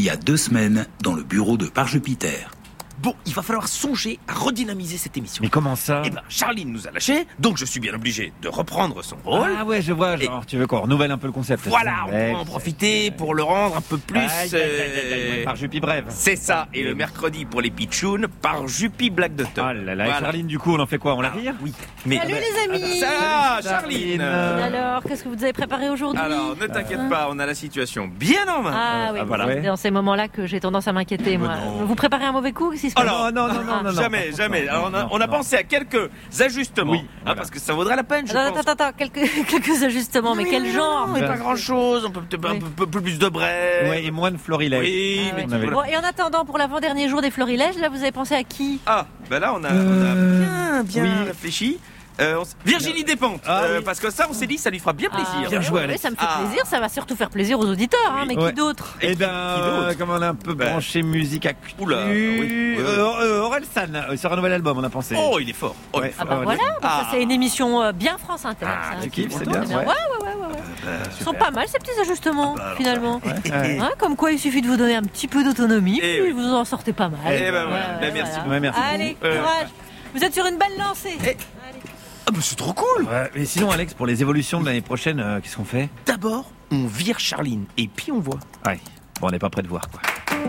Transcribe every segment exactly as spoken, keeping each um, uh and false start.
y a deux semaines dans le bureau de Parjupiter. Bon, il va falloir songer à redynamiser cette émission. Mais comment ça ? Eh ben, Charline nous a lâchés, donc je suis bien obligé de reprendre son rôle. Ah ouais, je vois, genre, et... tu veux qu'on renouvelle un peu le concept. Voilà, on peut en profiter pour le rendre un peu plus... Euh... Parjupi brève. C'est ça, et le mercredi pour les pitchounes, Parjupi Black Doctor. Ah là là, voilà. Et Charline, du coup, on en fait quoi ? On la vire ? Oui. Mais... Salut les amis. Ça, Charline. Alors, qu'est-ce que vous avez préparé aujourd'hui ? Alors, ne t'inquiète pas, on a la situation bien en main. Ah oui, ah, voilà. c'est dans ces moments-là que j'ai tendance à m'inquiéter, moi. Non. Vous préparez un mauvais coup ? Qu'est-ce qui se passe ? Alors, non, non, non. Non, non, non, jamais, jamais. Alors on a, on a pensé à quelques ajustements, oui, hein, voilà. parce que ça vaudrait la peine, je attends, pense. Attends, attends, quelques, quelques ajustements, mais, mais quel genre ? Mais pas grand-chose, on peut peut-être oui. un peu, peu plus de brève. Ouais, et moins de florilèges. Oui, ah, mais ouais. avait... bon, et en attendant, pour l'avant-dernier jour des florilèges, là, vous avez pensé à qui ? Ah, ben là, on a, euh... on a bien, bien oui. réfléchi. Euh, on s... Virginie Despentes, ah, euh, oui. parce que ça, on s'est dit, ça lui fera bien plaisir. Ah, bien ouais, joué, ouais, Alex. ça me fait ah. plaisir, ça va surtout faire plaisir aux auditeurs, hein, oui. mais ouais. qui d'autre ? Eh ben, euh, comme on a un peu ben... branché musique actu, Oula, oui. euh, euh, Aurel San, euh, sur un nouvel album, on a pensé. Oh, il est fort. Oh, ouais. il est fort. Ah bah ouais, voilà, ouais. donc ça c'est une émission euh, bien France Inter. Ah, ça, tu kiffes, c'est bien. bien. Ouais, ouais, ouais, ouais. ouais. Euh, Ils sont pas mal ces petits ajustements, bah, finalement. Ouais. Ouais. Hein, comme quoi, il suffit de vous donner un petit peu d'autonomie, et puis oui. vous en sortez pas mal. Eh ben voilà, ben, merci. Voilà. Ouais, merci. Allez, Euh... courage. Vous êtes sur une belle lancée. Et... Ah bah c'est trop cool. Ouais, mais sinon, Alex, pour les évolutions de l'année prochaine, euh, qu'est-ce qu'on fait ? D'abord, on vire Charline, et puis on voit. Ouais, bon, on n'est pas près de voir, quoi.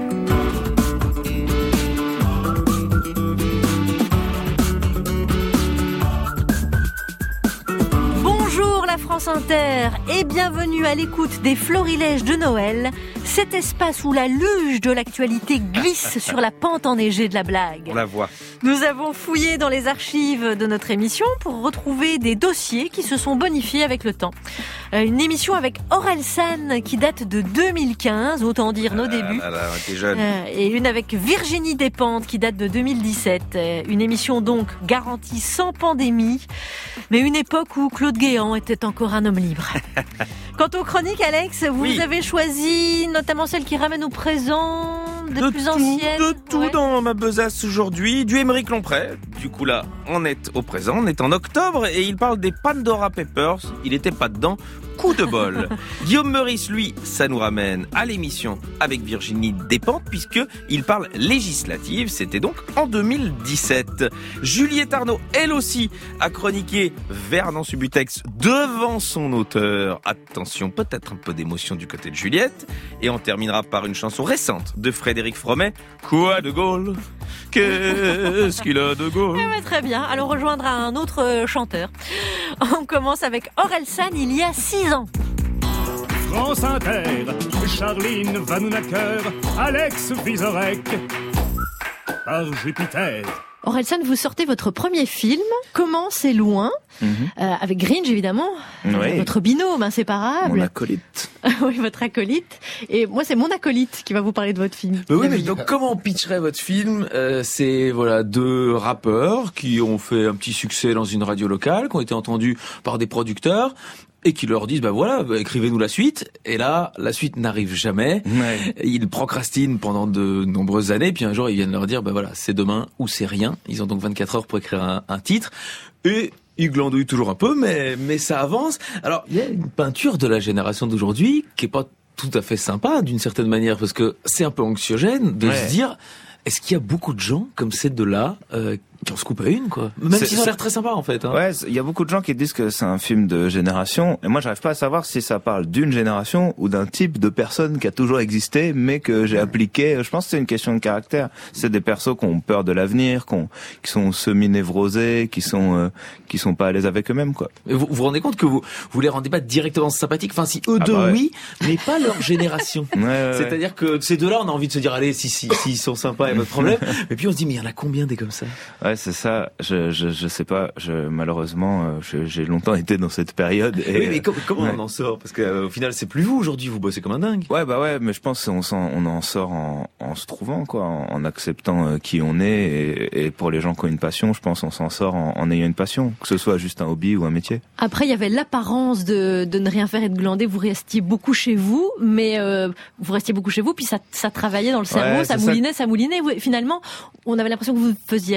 Bonjour la France Inter et bienvenue à l'écoute des florilèges de Noël, cet espace où la luge de l'actualité glisse sur la pente enneigée de la blague. On la voit. Nous avons fouillé dans les archives de notre émission pour retrouver des dossiers qui se sont bonifiés avec le temps. Une émission avec Aurel San qui date de deux mille quinze, autant dire nos ah, débuts. Là, là, t'es jeune. Euh, et une avec Virginie Despentes qui date de deux mille dix-sept. Une émission donc garantie sans pandémie, mais une époque où Claude Guéant était encore un homme libre. Quant aux chroniques, Alex, vous oui. avez choisi notamment celles qui ramènent au présent, des de plus tout, anciennes. De tout ouais. dans ma besace aujourd'hui, du Émeric Lompré. Du coup là, on est au présent, on est en octobre et il parle des Pandora Papers. Il était pas dedans, coup de bol. Guillaume Meurice, lui, ça nous ramène à l'émission avec Virginie Despentes puisque il parle législative. C'était donc en deux mille dix-sept. Juliette Arnaud, elle aussi, a chroniqué Vernon Subutex devant son auteur. Attention, peut-être un peu d'émotion du côté de Juliette. Et on terminera par une chanson récente de Frédéric Fromet. Quoi de Gaulle ? Qu'est-ce qu'il a de Gaulle ? Eh ben, très bien, allons rejoindre un autre euh, chanteur. On commence avec Aurel San il y a six ans. France Inter, Charline Vanhoenacker, Alex Vizorek, par Jupiter. Aurel San, vous sortez votre premier film, Comment c'est loin, mm-hmm. euh, avec Gringe évidemment, oui. votre binôme inséparable. Mon acolyte. Oui, votre acolyte. Et moi, c'est mon acolyte qui va vous parler de votre film. Bah oui, mais donc comment on pitcherait votre film ? euh, C'est voilà deux rappeurs qui ont fait un petit succès dans une radio locale, qui ont été entendus par des producteurs. Et qui leur disent, bah voilà, bah, écrivez-nous la suite. Et là, la suite n'arrive jamais. Ouais. Ils procrastinent pendant de nombreuses années. Puis un jour, ils viennent leur dire, bah voilà, c'est demain ou c'est rien. Ils ont donc vingt-quatre heures pour écrire un, un titre. Et ils glandouillent toujours un peu, mais, mais ça avance. Alors, il y a une peinture de la génération d'aujourd'hui qui est pas tout à fait sympa, d'une certaine manière, parce que c'est un peu anxiogène de ouais. se dire, est-ce qu'il y a beaucoup de gens comme ces deux-là euh, qui en se coupent à une, quoi. Même s'ils ont l'air très sympas, en fait. Hein. Ouais, il y a beaucoup de gens qui disent que c'est un film de génération. Et moi, j'arrive pas à savoir si ça parle d'une génération ou d'un type de personne qui a toujours existé, mais que j'ai appliqué. Je pense que c'est une question de caractère. C'est des persos qui ont peur de l'avenir, qui, ont, qui sont semi-névrosés, qui sont euh, qui sont pas à l'aise avec eux-mêmes, quoi. Mais vous vous rendez compte que vous vous les rendez pas directement sympathiques. Enfin, si eux ah deux, bah ouais. oui, mais pas leur génération. Ouais, ouais, C'est-à-dire ouais. que ces deux-là, on a envie de se dire, allez, si si s'ils sont sympas, il y a pas de problème. Mais puis on se dit, mais il y en a combien des comme ça? Ouais, c'est ça. Je, je, je sais pas. Je, malheureusement, euh, je, j'ai longtemps été dans cette période. Et, oui, mais com- comment ouais. on en sort? Parce qu'au euh, final, c'est plus vous aujourd'hui. Vous bossez comme un dingue. Ouais, bah ouais. Mais je pense qu'on s'en, on en sort en, en se trouvant, quoi, en, en acceptant euh, qui on est. Et, et pour les gens qui ont une passion, je pense, on s'en sort en, en ayant une passion, que ce soit juste un hobby ou un métier. Après, il y avait l'apparence de, de ne rien faire et de glander. Vous restiez beaucoup chez vous, mais euh, vous restiez beaucoup chez vous, puis ça, ça travaillait dans le cerveau, ouais, ça moulinait, ça. ça moulinait. Vous, finalement, on avait l'impression que vous ne faisiez rien,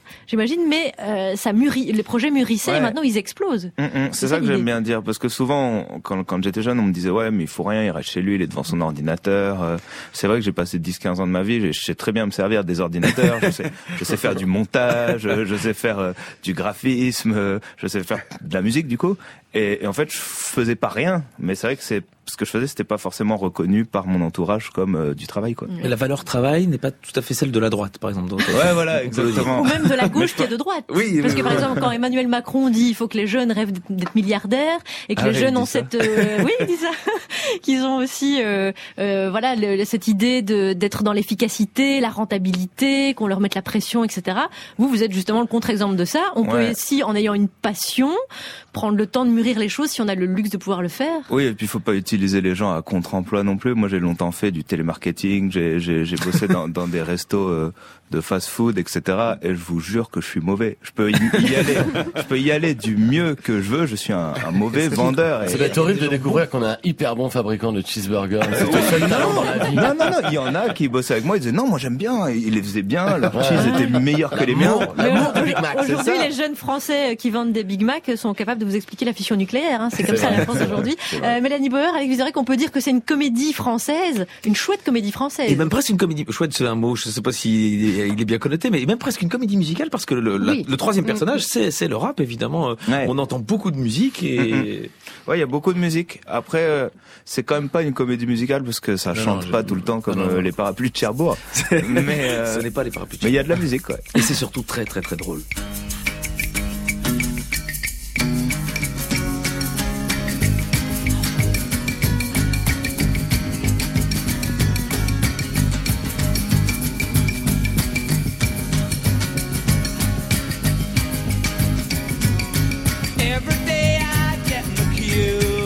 j'imagine, mais euh, ça mûrit, les projets mûrissaient Ouais. et maintenant ils explosent. Mm, mm, c'est, C'est ça ça que j'aime l'idée. bien dire, parce que souvent, quand, quand j'étais jeune, on me disait ouais, mais il faut rien, il reste chez lui, il est devant son ordinateur. Euh, c'est vrai que j'ai passé dix quinze ans de ma vie, je, je sais très bien me servir des ordinateurs, je sais, je sais faire du montage, je sais faire euh, du graphisme, euh, je sais faire de la musique du coup. Et, et en fait, je faisais pas rien, mais c'est vrai que c'est ce que je faisais, c'était pas forcément reconnu par mon entourage comme euh, du travail, quoi. Mais la valeur travail n'est pas tout à fait celle de la droite, par exemple. Donc, Ouais, voilà, exactement. Ou même de la gauche qui est de droite. Oui, Parce oui, que par oui. exemple, quand Emmanuel Macron dit il faut que les jeunes rêvent d'être- d'être milliardaires et que Ah les ouais, jeunes il ont dit ça. cette, euh, oui, il dit ça, qu'ils ont aussi, euh, euh, voilà, le- le- cette idée de d'être dans l'efficacité, la rentabilité, qu'on leur mette la pression, et cetera. Vous, vous êtes justement le contre-exemple de ça. On peut Ouais. aussi, en ayant une passion, prendre le temps de mûrir les choses si on a le luxe de pouvoir le faire. Oui, et puis il faut pas utiliser les gens à contre-emploi non plus. Moi, j'ai longtemps fait du télémarketing, j'ai, j'ai, j'ai bossé dans, dans des restos euh, de fast-food, et cetera. Et je vous jure que je suis mauvais. Je peux y, y aller, je peux y aller du mieux que je veux. Je suis un, un mauvais vendeur. Ça Et... doit être horrible de découvrir qu'on a un hyper bon fabricant de cheeseburgers. C'est ton seul talent dans la vie. Non, non, non, il y en a qui bossaient avec moi, ils disaient non, moi j'aime bien, ils les faisaient bien, leurs cheese étaient meilleurs que les miens. L'amour, l'amour du aujourd'hui, Big Mac, c'est aujourd'hui, ça. les jeunes Français qui vendent des Big Mac sont capables de vous expliquer la fission nucléaire. Hein. C'est comme ça la France aujourd'hui. Euh, Mélanie Bauer, Alex Vizorek, on peut dire que c'est une comédie française, une chouette comédie française. Et même presque une comédie, chouette c'est un mot, je sais pas si il est bien connoté, mais même presque une comédie musicale parce que le, la- Oui. le troisième personnage c'est, c'est le rap évidemment. Ouais. On entend beaucoup de musique et Ouais, il y a beaucoup de musique. Après, euh, c'est quand même pas une comédie musicale parce que ça Non, chante non, pas je- tout le temps comme non, non, euh, non. les parapluies de Cherbourg. mais euh, ce n'est pas les parapluies. mais il y a de la musique, ouais. Et c'est surtout très très très drôle. Every day I get in the queue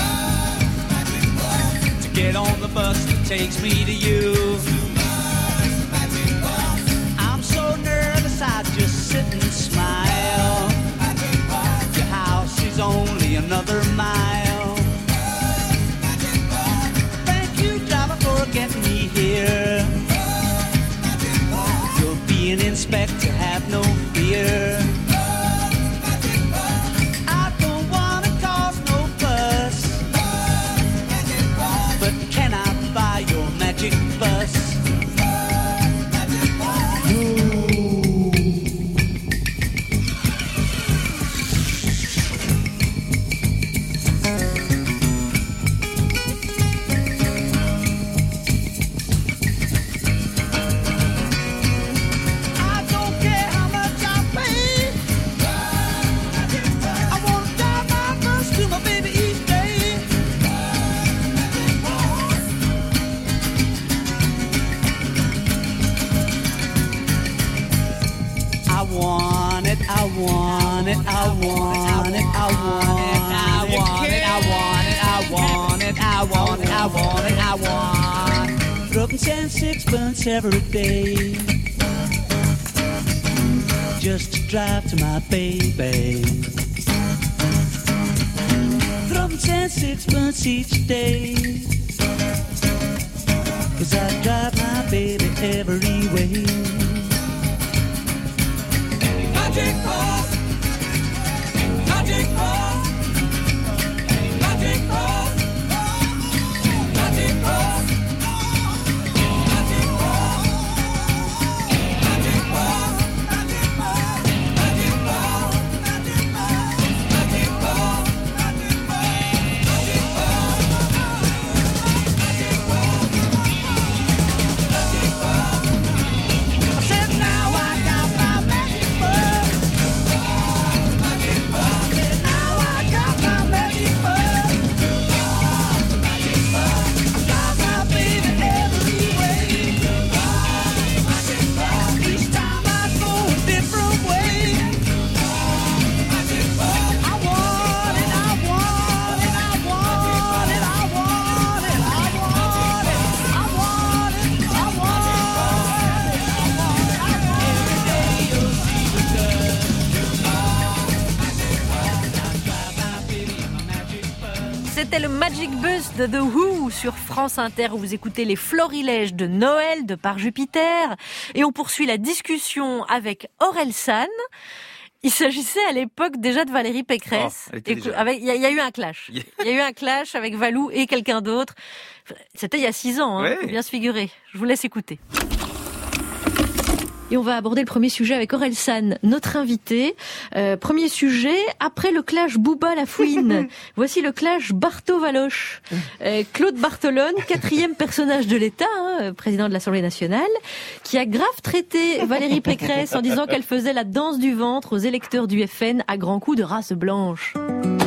to get on the bus that takes me to you. I'm so nervous I just sit and smile. Your house is only another mile. Thank you, driver, for getting me here. You'll be an inspector, have no fear. I don't wanna cause no fuss, but can I buy your magic bus? I don't care how much I pay. I wanna drive my bus to my baby each day. I want it, I want it, I want it, I want it, I want it, I want it, I want it, I want it, I want it, I want. Dropping ten sixpence every day, just to drive to my baby. Dropping ten sixpence each day, 'cause I drive my baby every way. Magic bus, magic bus, magic bus, magic bus, magic bus, magic bus, magic bus, magic bus, magic bus, magic bus, magic bus. I said now I got my magic bus. C'était le Magic Bus de The Who sur France Inter où vous écoutez les florilèges de Noël de Par Jupiter. Et on poursuit la discussion avec Orelsan. Il s'agissait à l'époque déjà de Valérie Pécresse. Oh, il déjà... y, y a eu un clash. Il y a eu un clash avec Valou et quelqu'un d'autre. C'était il y a six ans, hein, ouais. Faut bien se figurer. Je vous laisse écouter. Et on va aborder le premier sujet avec Orelsan, notre invité. Euh, premier sujet, après le clash Bouba-Lafouine, voici le clash Bartho-Valoche. Euh, Claude Barthelone, quatrième personnage de l'État, hein, président de l'Assemblée nationale, qui a grave traité Valérie Pécresse en disant qu'elle faisait la danse du ventre aux électeurs du F N à grands coups de race blanche.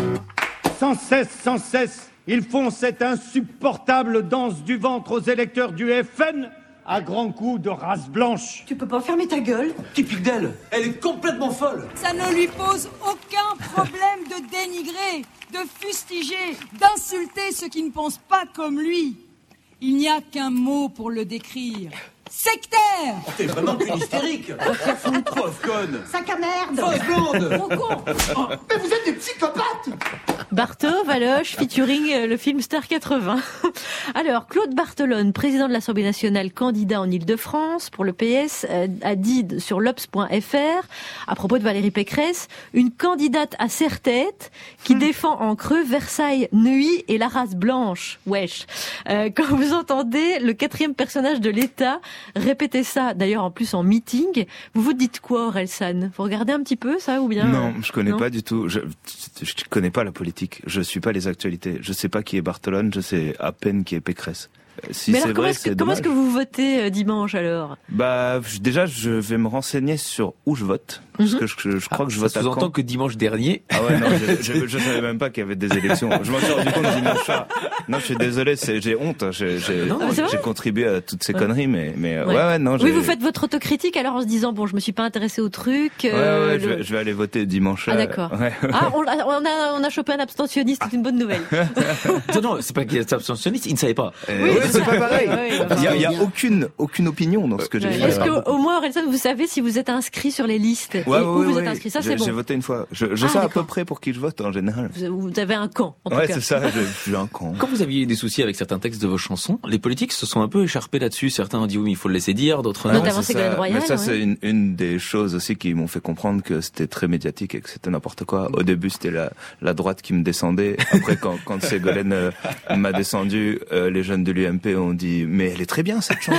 Sans cesse, sans cesse, ils font cette insupportable danse du ventre aux électeurs du F N à grands coups de race blanche. Tu peux pas fermer ta gueule? Typique d'elle, elle est complètement folle. Ça ne lui pose aucun problème de dénigrer, de fustiger, d'insulter ceux qui ne pensent pas comme lui. Il n'y a qu'un mot pour le décrire. Sectaire! Oh, t'es vraiment qu'une hystérique! Prof conne! Sac à merde! Fausse blonde! Gros con! Oh, mais vous êtes des psychopathes! Bartho, Valoche, featuring le film Star quatre-vingts. Alors, Claude Barthelone, président de l'Assemblée nationale, candidat en Ile-de-France pour le P S, a dit sur l'Obs point F R, à propos de Valérie Pécresse, une candidate à serre-tête qui hum. défend en creux Versailles, Neuilly et la race blanche. Wesh. Euh, quand vous entendez le quatrième personnage de l'État répéter ça, d'ailleurs en plus en meeting, vous vous dites quoi, Orelsan? Vous regardez un petit peu ça ou bien? Non, je connais non pas du tout. Je, je connais pas la politique. Je suis pas les actualités. Je sais pas qui est Barthelone. Je sais à peine qui est Pécresse. Si Mais c'est alors, comment vrai, est-ce que, c'est comment est-ce dommage. que vous votez euh, dimanche alors? Bah, déjà, je vais me renseigner sur où je vote. Parce Mhm. que je, je, je crois Ah, que je ça vote à sous-entend Caen. que dimanche dernier. Ah ouais, non, je, je, je savais même pas qu'il y avait des élections. Je m'en suis rendu compte dimanche soir. Non, je suis désolé, c'est, j'ai honte. J'ai, j'ai, Non, mais c'est vrai. j'ai contribué à toutes ces Ouais. conneries, mais, mais, Ouais. ouais, ouais, non, Oui, j'ai... vous faites votre autocritique alors en se disant, bon, je me suis pas intéressé au truc. Ouais, euh, ouais, le- je, vais, je vais aller voter dimanche. Ah, euh, d'accord. Ouais. Ah, on a, on a, on a chopé un abstentionniste, c'est une bonne nouvelle. Non, non, c'est pas qu'il est abstentionniste, il ne savait pas. Euh, Oui, ouais, c'est c'est ça. pas pareil. Ouais, ouais, Il y a, il y a bien. aucune, aucune opinion dans ce que j'ai Ouais. fait. Est-ce que au moins, Orelsan, vous savez si vous êtes inscrit sur les listes et Ouais, ouais, où vous ouais, êtes ouais. inscrit? Ça, J'ai- c'est bon. J'ai voté une fois. Je, je Ah, sais à d'accord. peu près pour qui je vote en général. Vous, vous avez un camp, en Ouais, tout cas. c'est ça. Je, je suis un con. Quand vous aviez eu des soucis avec certains textes de vos chansons, les politiques se sont un peu écharpés là-dessus. Certains ont dit oui, mais il faut le laisser dire, d'autres non. Notamment c'est Ségolène ça. Royal, Mais ça, ouais. c'est une, une des choses aussi qui m'ont fait comprendre que c'était très médiatique et que c'était n'importe quoi. Au début, c'était la, la droite qui me descendait. Après, quand, quand Ségolène euh, m'a descendu, euh, les jeunes de l'U M P ont dit « Mais elle est très bien, cette chanson !»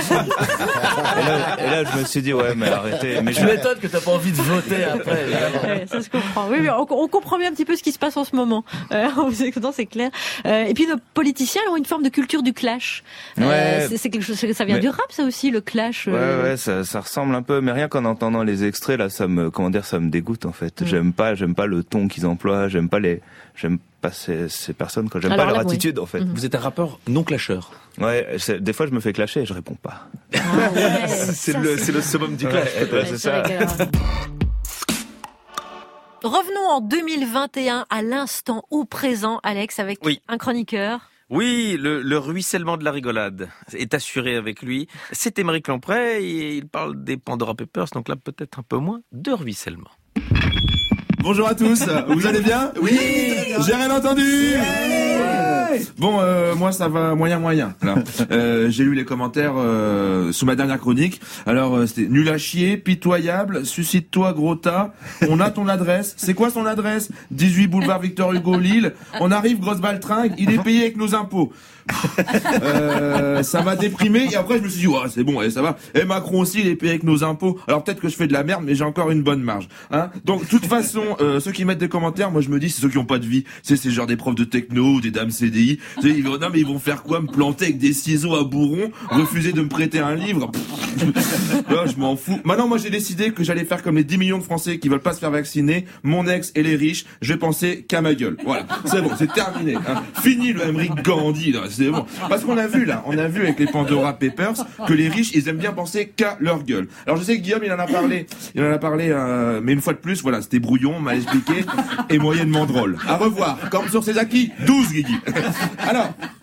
et, là, et là, je me suis dit « Ouais, mais arrêtez. » Mais Je m'étonne que t'as pas envie de voter après. Ouais, ça se comprend. Oui, oui, on, on comprend bien un petit peu ce qui se passe en ce moment. Euh, en vous écoutant, c'est clair. Euh, et puis nos politiciens ont une forme de culture du clash. Euh, Ouais. c'est, c'est quelque chose, ça vient Mais- du rap, ça aussi, le clash. euh. Ouais, ouais, ça, ça ressemble un peu, mais rien qu'en entendant les extraits, là, ça me, comment dire, ça me dégoûte, en fait. Mm. J'aime pas, j'aime pas le ton qu'ils emploient, j'aime pas les, j'aime pas ces, ces personnes, quoi. J'aime Alors pas leur là, oui. attitude, en fait. Mhm. Vous êtes un rappeur non clasheur. Ouais, c'est- des fois, je me fais clasher et je réponds pas. Ah ouais, C'est ça, le, c'est le summum du clash. Ouais, peut-être. c'est Ouais, ça. vrai que, alors, Revenons en deux mille vingt et un à l'instant, au présent, Alex, avec Oui. un chroniqueur. Oui, le, le ruissellement de la rigolade est assuré avec lui. C'est Émeric Lomprey et il parle des Pandora Papers, donc là peut-être un peu moins de ruissellement. Bonjour à tous, vous allez bien? Oui. J'ai rien entendu. Bon, euh, moi ça va moyen moyen. Là. Euh, j'ai lu les commentaires euh, sous ma dernière chronique. Alors euh, c'était nul à chier, pitoyable, suscite-toi gros tas. On a ton adresse. C'est quoi son adresse? dix-huit boulevard Victor Hugo Lille. On arrive grosse baltringue. Il est payé avec nos impôts. Euh, ça m'a déprimé et après je me suis dit ouais, c'est bon, allez, ça va. Et Macron aussi il est payé avec nos impôts. Alors peut-être que je fais de la merde mais j'ai encore une bonne marge. Hein, donc de toute façon euh, ceux qui mettent des commentaires, moi je me dis c'est ceux qui ont pas de vie. C'est c'est genre des profs de techno ou des dames C D I. Tu sais, ils vont, non mais ils vont faire quoi? Me planter avec des ciseaux à bourron, refuser de me prêter un livre. Là, je m'en fous. Maintenant moi j'ai décidé que j'allais faire comme les dix millions de Français qui veulent pas se faire vacciner, mon ex et les riches. Je vais penser qu'à ma gueule. Voilà, c'est bon, c'est terminé. Hein. Fini le Émeric Gandhi là. C'est bon. Parce qu'on a vu là, on a vu avec les Pandora Papers que les riches, ils aiment bien penser qu'à leur gueule. Alors je sais que Guillaume, il en a parlé, il en a parlé, euh, mais une fois de plus, voilà, c'était brouillon, mal expliqué et moyennement drôle. À revoir, comme sur ses acquis, douze Guigui. Alors,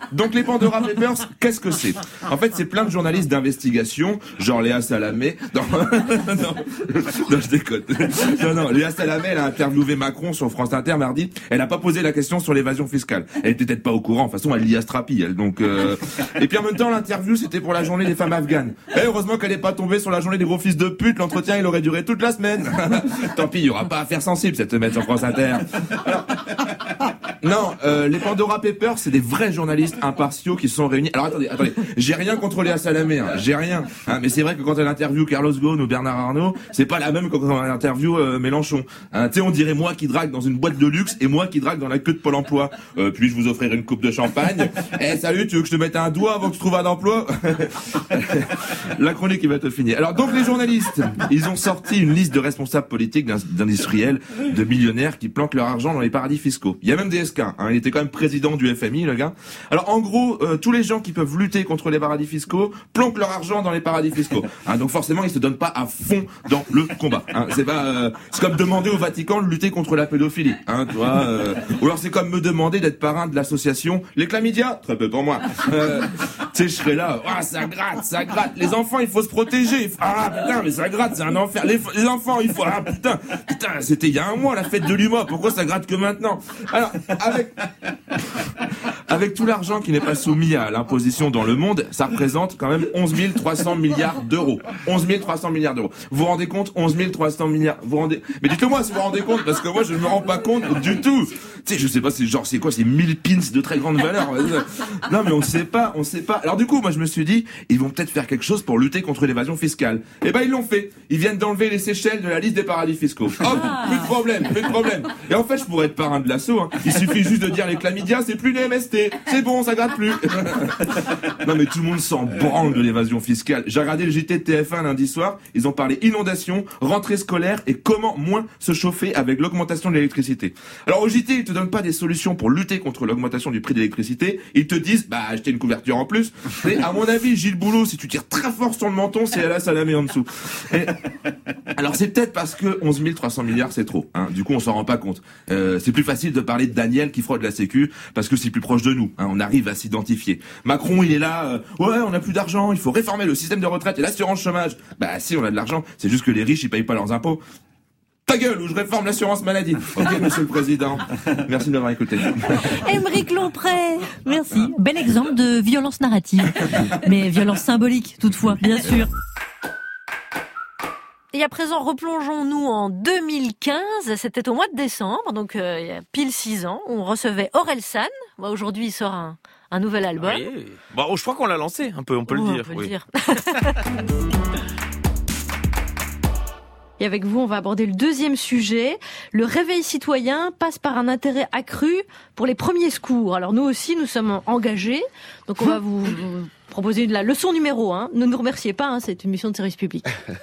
Donc les Pandora Papers, qu'est-ce que c'est? En fait, c'est plein de journalistes d'investigation, genre Léa Salamé. Non, non, non, je déconne. Non, non, Léa Salamé, elle a interviewé Macron sur France Inter mardi. Elle n'a pas posé la question sur l'évasion fiscale. Elle était peut-être pas au courant. De toute façon, elle lit Astrapi, elle. Donc, euh... et puis en même temps, l'interview, c'était pour la journée des femmes afghanes. Et heureusement qu'elle n'est pas tombée sur la journée des gros fils de pute. L'entretien, il aurait duré toute la semaine. Tant pis, il y aura pas affaire sensible cette semaine sur France Inter. Alors, non, euh, les Pandora Papers, c'est des vrais journalistes impartiaux qui se sont réunis. Alors attendez, attendez, j'ai rien contre Léa Salamé, hein, j'ai rien. Hein, mais c'est vrai que quand elle interview Carlos Ghosn ou Bernard Arnault, c'est pas la même que quand elle interview euh, Mélenchon. Hein, tu sais, on dirait moi qui drague dans une boîte de luxe et moi qui drague dans la queue de Pôle Emploi. Euh, puis-je vous offrir une coupe de champagne? Eh salut, tu veux que je te mette un doigt avant que je trouve un emploi? La chronique il va te finir. Alors donc les journalistes, ils ont sorti une liste de responsables politiques, d'industriels, de millionnaires qui planquent leur argent dans les paradis fiscaux. Il y a même des S K, hein, il était quand même président du F M I, le gars. Alors en gros, euh, tous les gens qui peuvent lutter contre les paradis fiscaux planquent leur argent dans les paradis fiscaux. Hein, donc forcément, ils se donnent pas à fond dans le combat. Hein, c'est pas, euh, c'est comme demander au Vatican de lutter contre la pédophilie. Hein, tu vois. Euh, ou alors c'est comme me demander d'être parrain de l'association Les Chlamydia. Très peu pour moi. Euh, tu sais, je serais là. Ah, ça gratte, ça gratte. Les enfants, il faut se protéger. Ah putain, mais ça gratte, c'est un enfer. Les, les enfants, il faut. Ah putain, putain, c'était il y a un mois la fête de l'U M A. Pourquoi ça gratte que maintenant? Alors avec avec tout l'argent qui n'est pas soumis à l'imposition dans le monde, ça représente quand même onze mille trois cents milliards d'euros. onze mille trois cents milliards d'euros. Vous vous rendez compte? onze mille trois cents milliards. Vous rendez... Mais dites-le moi si vous vous rendez compte, parce que moi je ne me rends pas compte du tout. Tu sais, je sais pas, c'est genre, c'est quoi, c'est mille pins de très grande valeur. Non, mais on sait pas, on sait pas. Alors du coup, moi je me suis dit, ils vont peut-être faire quelque chose pour lutter contre l'évasion fiscale. Et ben ils l'ont fait. Ils viennent d'enlever les Seychelles de la liste des paradis fiscaux. Hop, plus de problème, plus de problème. Et en fait, je pourrais être parrain de l'assaut, hein. Il suffit juste de dire les chlamydia, c'est plus les M S T. C'est bon, ça gratte plus. Non mais tout le monde s'en branle de l'évasion fiscale. J'ai regardé le J T de T F un lundi soir, ils ont parlé inondation, rentrée scolaire et comment moins se chauffer avec l'augmentation de l'électricité. Alors au J T, ils te donnent pas des solutions pour lutter contre l'augmentation du prix de l'électricité, ils te disent bah acheter une couverture en plus. Mais à mon avis, Gilles Boulot, si tu tires très fort sur le menton, c'est à la salamée en dessous. Et... alors c'est peut-être parce que onze mille trois cents milliards c'est trop, hein. Du coup on s'en rend pas compte. Euh, c'est plus facile de parler de Daniel qui fraude la sécu parce que c'est plus proche de nous, hein. On arrive à s'identifier. Macron il est là, euh, ouais on a plus d'argent, il faut réformer le système de retraite et l'assurance chômage. Bah si on a de l'argent, c'est juste que les riches ils payent pas leurs impôts. Ta gueule, ou je réforme l'assurance maladie. Ok, monsieur le président. Merci de m'avoir écouté. Aymeric Lompré. Merci. Bel exemple de violence narrative. Mais violence symbolique, toutefois, bien sûr. Et à présent, replongeons-nous en deux mille quinze. C'était au mois de décembre, donc euh, il y a pile six ans. On recevait Orelsan. Bah, aujourd'hui, il sort un, un nouvel album. Oui. Bon, je crois qu'on l'a lancé, un peu, on peut oh, le dire. On peut oui. le dire. Et avec vous, on va aborder le deuxième sujet. Le réveil citoyen passe par un intérêt accru pour les premiers secours. Alors nous aussi, nous sommes engagés. Donc on va vous, vous proposer la leçon numéro un. Ne nous remerciez pas, hein, c'est une mission de service public.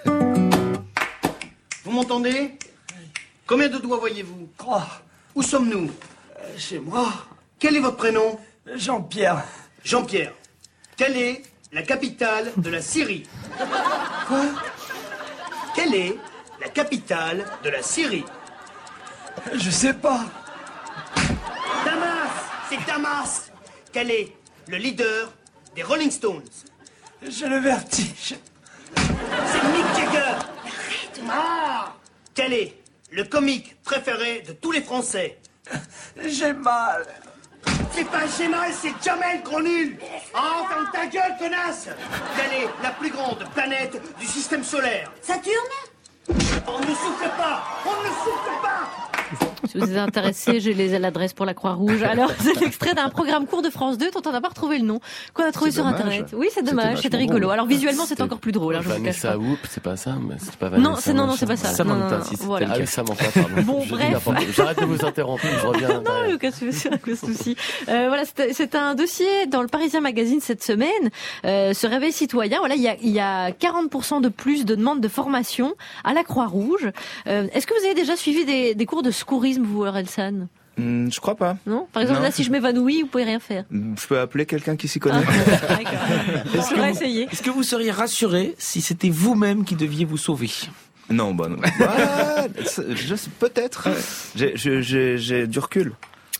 Vous m'entendez? Combien de doigts voyez-vous? Trois. Où sommes-nous? euh, Chez moi. Quel est votre prénom? Jean-Pierre. Jean-Pierre. Quelle est la capitale de la Syrie? Quoi? Quelle est la capitale de la Syrie? Je sais pas. Damas! C'est Damas! Quel est le leader des Rolling Stones? J'ai le vertige. C'est Mick Jagger! Arrête! Ah! Quel est le comique préféré de tous les Français? J'ai mal. C'est pas j'ai mal, c'est Jamel, gros nul! Oh, ferme ta gueule, connasse! Quelle est la plus grande planète du système solaire? Saturne? On ne souffle pas! On ne souffle pas! Si vous êtes intéressé, j'ai les l'adresse pour la Croix-Rouge. Alors, c'est l'extrait d'un programme court de France deux dont on n'a pas retrouvé le nom, qu'on a trouvé C'est sur dommage. Internet. Oui, c'est dommage, c'était rigolo. drôle. Alors, visuellement, c'est C'était encore plus drôle. Hein, je vous cache pas. Vanessa Whoop, c'est pas ça, mais c'est pas Vanessa. Non, c'est non, non, c'est pas ça. Non, non, non, si, c'était voilà. le cas. Ah oui, Samantha, pardon. Bon, Je dis bref. n'importe quoi. J'arrête de vous interrompre, je reviens. Non, derrière. aucun souci, aucun souci. Euh, voilà, c'est, c'est un dossier dans le Parisien Magazine cette semaine. Euh, ce réveil citoyen, voilà, il y a, il y a quarante pour cent de plus de demandes de formation à la Croix-Rouge. Euh, est-ce que vous avez déjà suivi des, des cours de secourisme, vous, Orelsan? Hmm, je crois pas. Non? Par exemple, Non. là, si je m'évanouis, vous pouvez rien faire. Je peux appeler quelqu'un qui s'y connaît. Ah, d'accord. Est-ce On que va vous- essayer. Est-ce que vous seriez rassuré si c'était vous-même qui deviez vous sauver? Non, bah non. Ah, je sais- peut-être. J'ai, j'ai, j'ai, j'ai du recul.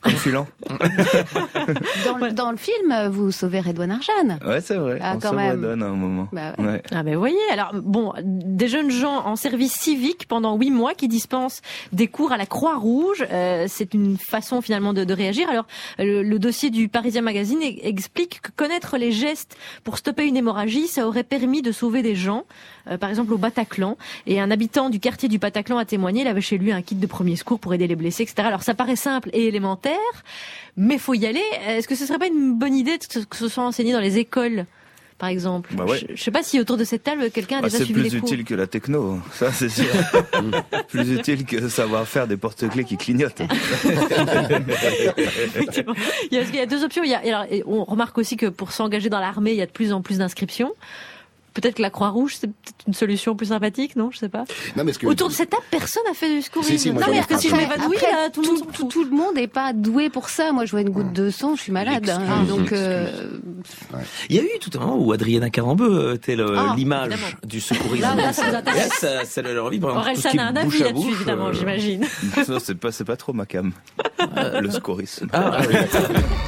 Confilant. Dans, le- dans le film, vous sauvez Redouane Arjan. Ouais, c'est vrai. Ah, on quand se même. redonne à un moment. Bah ouais. Ouais. Ah ben voyez, alors bon, des jeunes gens en service civique pendant huit mois qui dispensent des cours à la Croix-Rouge, euh, c'est une façon finalement de, de réagir. Alors le, le dossier du Parisien Magazine e- explique que connaître les gestes pour stopper une hémorragie, ça aurait permis de sauver des gens, euh, par exemple au Bataclan. Et un habitant du quartier du Bataclan a témoigné, il avait chez lui un kit de premier secours pour aider les blessés, et cetera. Alors ça paraît simple et élémentaire, mais faut y aller. Est-ce que ce serait pas une bonne idée de- que ce soit enseigné dans les écoles, par exemple? Bah ouais. je, je sais pas si autour de cette table quelqu'un a Bah, déjà c'est suivi plus les cours. utile que la techno, ça c'est sûr. Plus utile que savoir faire des porte-clés qui clignotent. Effectivement. Il y, a, il y a deux options. Il y a, alors, et on remarque aussi que pour s'engager dans l'armée, il y a de plus en plus d'inscriptions. Peut-être que la Croix-Rouge, c'est peut-être une solution plus sympathique, non? Je sais pas. Non, mais ce que- Autour de cette table, personne n'a fait du secourisme. Si, si, moi, non, j'en ai mais est-ce que fait si je un peu. m'évanouis, Après, là, tout le monde s'en tout, fout. tout le monde n'est pas doué pour ça. Moi, je vois une goutte de sang, je suis malade. hein. donc, euh, Il y a eu tout un moment où Adriana Carambeu était le- Ah, l'image évidemment. du secourisme. Là, là, ça nous Et intéresse. là, ça, ça leur envie, par exemple, Aurel tout ce San qui a un est avis bouche à là-dessus, bouche, évidemment, euh, j'imagine. Non, c'est pas, c'est pas trop ma cam. Le scorisme. Ah, oui, d'accord.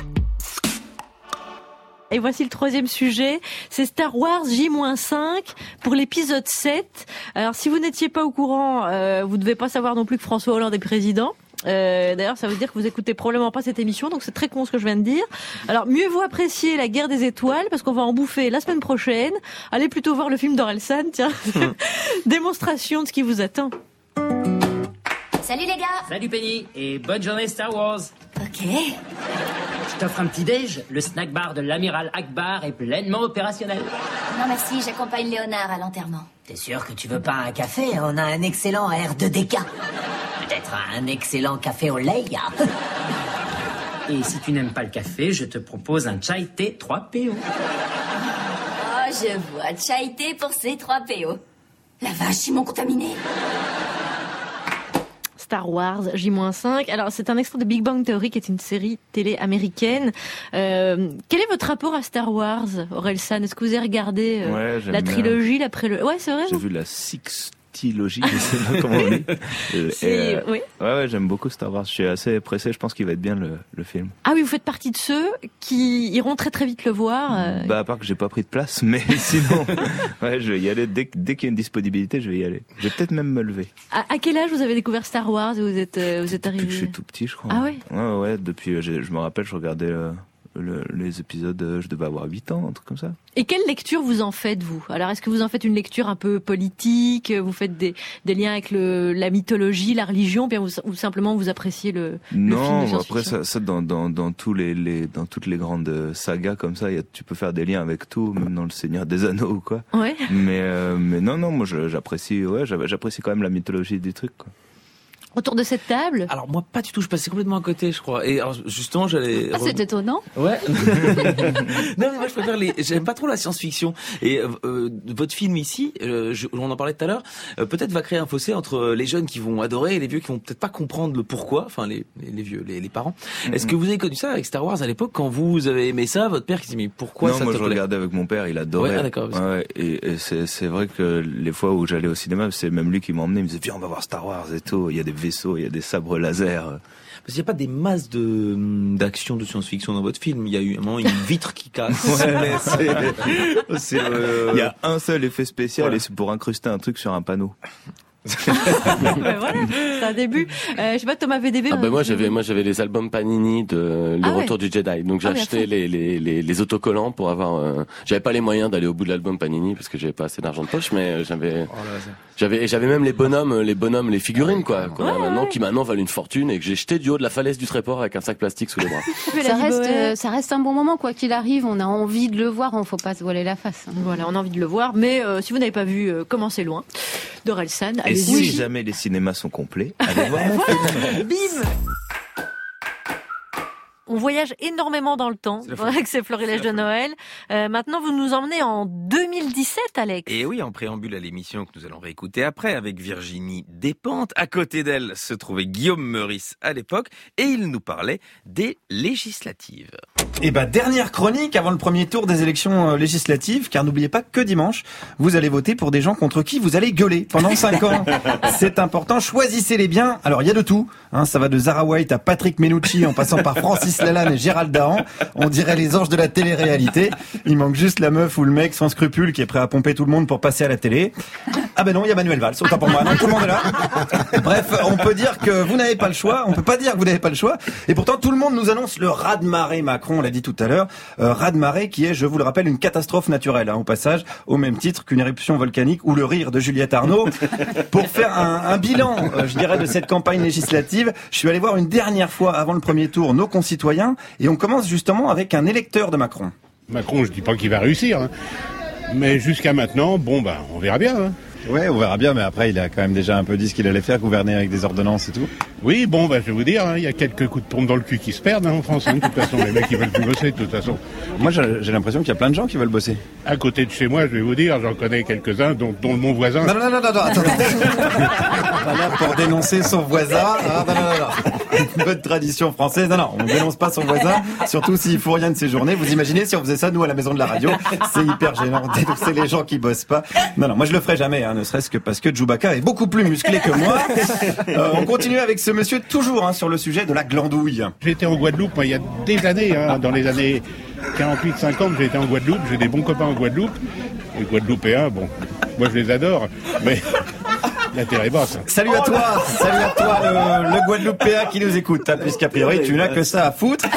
Et voici le troisième sujet, c'est Star Wars J cinq pour l'épisode sept. Alors si vous n'étiez pas au courant, euh, vous ne devez pas savoir non plus que François Hollande est président. Euh, d'ailleurs, ça veut dire que vous écoutez probablement pas cette émission, donc c'est très con ce que je viens de dire. Alors, mieux vaut apprécier la guerre des étoiles, parce qu'on va en bouffer la semaine prochaine. Allez plutôt voir le film d'Orelsan, tiens. Démonstration de ce qui vous attend. Salut les gars. Salut Penny, et bonne journée Star Wars. Ok. Je t'offre un petit déj, le snack bar de l'amiral Akbar est pleinement opérationnel. Non merci, j'accompagne Léonard à l'enterrement. T'es sûr que tu veux pas un café? On a un excellent R deux D K. Peut-être un excellent café au lait. Et si tu n'aimes pas le café, je te propose un chai thé trois P O. Oh, je vois, chaïté pour ces trois P O. La vache, ils m'ont contaminé. Star Wars J cinq. Alors, c'est un extrait de Big Bang Theory, qui est une série télé américaine. Euh, quel est votre rapport à Star Wars, Orelsan? Est-ce que vous avez regardé euh, Ouais, j'aime la bien. trilogie, la prélogie? Ouais, c'est vrai. J'ai vous vu la sixtilogie, je sais pas comment on dit. Euh, C'est- et, euh, oui. Ouais, ouais, j'aime beaucoup Star Wars. Je suis assez pressé. Je pense qu'il va être bien le, le film. Ah oui, vous faites partie de ceux qui iront très très vite le voir. euh, Bah, à part que j'ai pas pris de place, mais sinon, ouais, je vais y aller. Dès, que- dès qu'il y a une disponibilité, je vais y aller. Je vais peut-être même me lever. À, à quel âge vous avez découvert Star Wars et vous êtes euh, vous êtes arrivé? Depuis que je suis tout petit, je crois. Ah ouais. Ouais, ouais. Depuis, euh, j'ai- je me rappelle, je regardais euh, le- les épisodes. euh, Je devais avoir huit ans, un truc comme ça. Et quelle lecture vous en faites, vous? Alors, est-ce que vous en faites une lecture un peu politique? Vous faites des, des liens avec le, la mythologie, la religion, bien vous, ou simplement vous appréciez le, le film de Non, après science-fiction? ça, ça dans, dans, dans tous les, les dans toutes les grandes euh, sagas comme ça, il y a, tu peux faire des liens avec tout, même dans le Seigneur des Anneaux ou quoi. Ouais. Mais euh, mais non non, moi je- j'apprécie ouais, j'a- j'apprécie quand même la mythologie du truc quoi. Autour de cette table? Alors moi pas du tout, je passais complètement à côté, je crois. Et alors justement, j'allais. ah, c'est étonnant. Ouais. Non mais moi je préfère les. J'aime pas trop la science-fiction. Et euh, euh, votre film ici, euh, je- on en parlait tout à l'heure, euh, peut-être va créer un fossé entre les jeunes qui vont adorer et les vieux qui vont peut-être pas comprendre le pourquoi. Enfin les, les, les vieux, les, les parents. Est-ce que vous avez connu ça avec Star Wars à l'époque quand vous avez aimé ça, votre père qui dit mais pourquoi non, ça moi te je plaît regardais avec mon père, il adorait. Ouais, ah, d'accord. Ouais, ouais, et et c'est c'est vrai que les fois où j'allais au cinéma, c'est même lui qui m'emmenait, il me disait viens on va voir Star Wars et tout. Il y a des vaisseaux, il y a des sabres laser. Parce qu'il n'y a pas des masses de d'action de science-fiction dans votre film. Il y a eu un moment une vitre qui casse. Ouais, mais c'est- c'est, euh, il y a un seul effet spécial Voilà. et c'est pour incruster un truc sur un panneau. Ben voilà, c'est un début. Euh, je sais pas, Thomas V D B. Ah ben moi j'avais moi j'avais les albums Panini de Le Ah ouais. Retour du Jedi, donc j'ai Ah, mais à acheté fond. les, les les les autocollants pour avoir. Euh, j'avais pas les moyens d'aller au bout de l'album Panini parce que j'avais pas assez d'argent de poche, mais euh, j'avais j'avais et j'avais même les bonhommes les bonhommes les figurines quoi, qu'on a maintenant qui maintenant valent une fortune et que j'ai jeté du haut de la falaise du Tréport avec un sac plastique sous les bras. Ça reste, euh, ça reste un bon moment, quoi qu'il arrive. On a envie de le voir, on faut pas se voiler la face. hein. Voilà, on a envie de le voir, mais euh, si vous n'avez pas vu euh, Commencez loin d'Orelsan, Et allez-y. si jamais les cinémas sont complets, allez voir mon film. Bim. On voyage énormément dans le temps avec ces florilèges de Noël. Euh, maintenant, vous nous emmenez en deux mille dix-sept, Alex. Et oui, en préambule à l'émission que nous allons réécouter après avec Virginie Despentes. À côté d'elle se trouvait Guillaume Meurice à l'époque et il nous parlait des législatives. Et bah, dernière chronique avant le premier tour des élections euh, législatives, car n'oubliez pas que dimanche, vous allez voter pour des gens contre qui vous allez gueuler pendant cinq ans. C'est important, choisissez-les bien. Alors, il y a de tout, hein, ça va de Zara White à Patrick Menucci, en passant par Francis Lalanne et Gérald Dahan. On dirait les anges de la télé-réalité. Il manque juste la meuf ou le mec sans scrupule qui est prêt à pomper tout le monde pour passer à la télé. Ah ben non, il y a Manuel Valls, autant pour moi, non, tout le monde est là. Bref, on peut dire que vous n'avez pas le choix, on peut pas dire que vous n'avez pas le choix, et pourtant tout le monde nous annonce le raz-de-marée Macron, on l'a dit tout à l'heure, euh, raz-de-marée qui est, je vous le rappelle, une catastrophe naturelle, hein, au passage, au même titre qu'une éruption volcanique ou le rire de Juliette Arnaud. Pour faire un, un bilan, euh, je dirais, de cette campagne législative, je suis allé voir une dernière fois avant le premier tour nos concitoyens, et on commence justement avec un électeur de Macron. Macron, je dis pas qu'il va réussir, hein. Mais jusqu'à maintenant, bon bah, on verra bien, hein. Ouais, on verra bien, mais après, il a quand même déjà un peu dit ce qu'il allait faire, gouverner avec des ordonnances et tout. Oui, bon, bah, je vais vous dire, hein, il y a quelques coups de pompe dans le cul qui se perdent, hein, en France, hein, de toute façon. Les mecs, ils veulent plus bosser, de toute façon. Moi, j'ai, j'ai l'impression qu'il y a plein de gens qui veulent bosser. À côté de chez moi, je vais vous dire, j'en connais quelques-uns, dont, dont mon voisin. Non, non, non, non, non, attends. Pas là pour dénoncer son voisin. Ah, non, non, non, non. Une bonne tradition française. Non, non, on ne dénonce pas son voisin, surtout s'il faut rien de ses journées. Vous imaginez si on faisait ça, nous, à la maison de la radio? C'est hyper gênant. Dénoncer les gens qui bossent pas. Non, non, moi, je le ferai jamais, hein, ne serait-ce que parce que Chewbacca est beaucoup plus musclé que moi. Euh, on continue avec ce monsieur, toujours hein, sur le sujet de la glandouille. J'étais en Guadeloupe, moi, il y a des années, hein, dans les années quarante-huit cinquante, j'ai été en Guadeloupe, j'ai des bons copains en Guadeloupe. Les Guadeloupéens, bon, moi je les adore, mais la terre est basse. Salut à toi, salut à toi le, le Guadeloupéen qui nous écoute, hein, puisqu'a priori tu n'as que ça à foutre.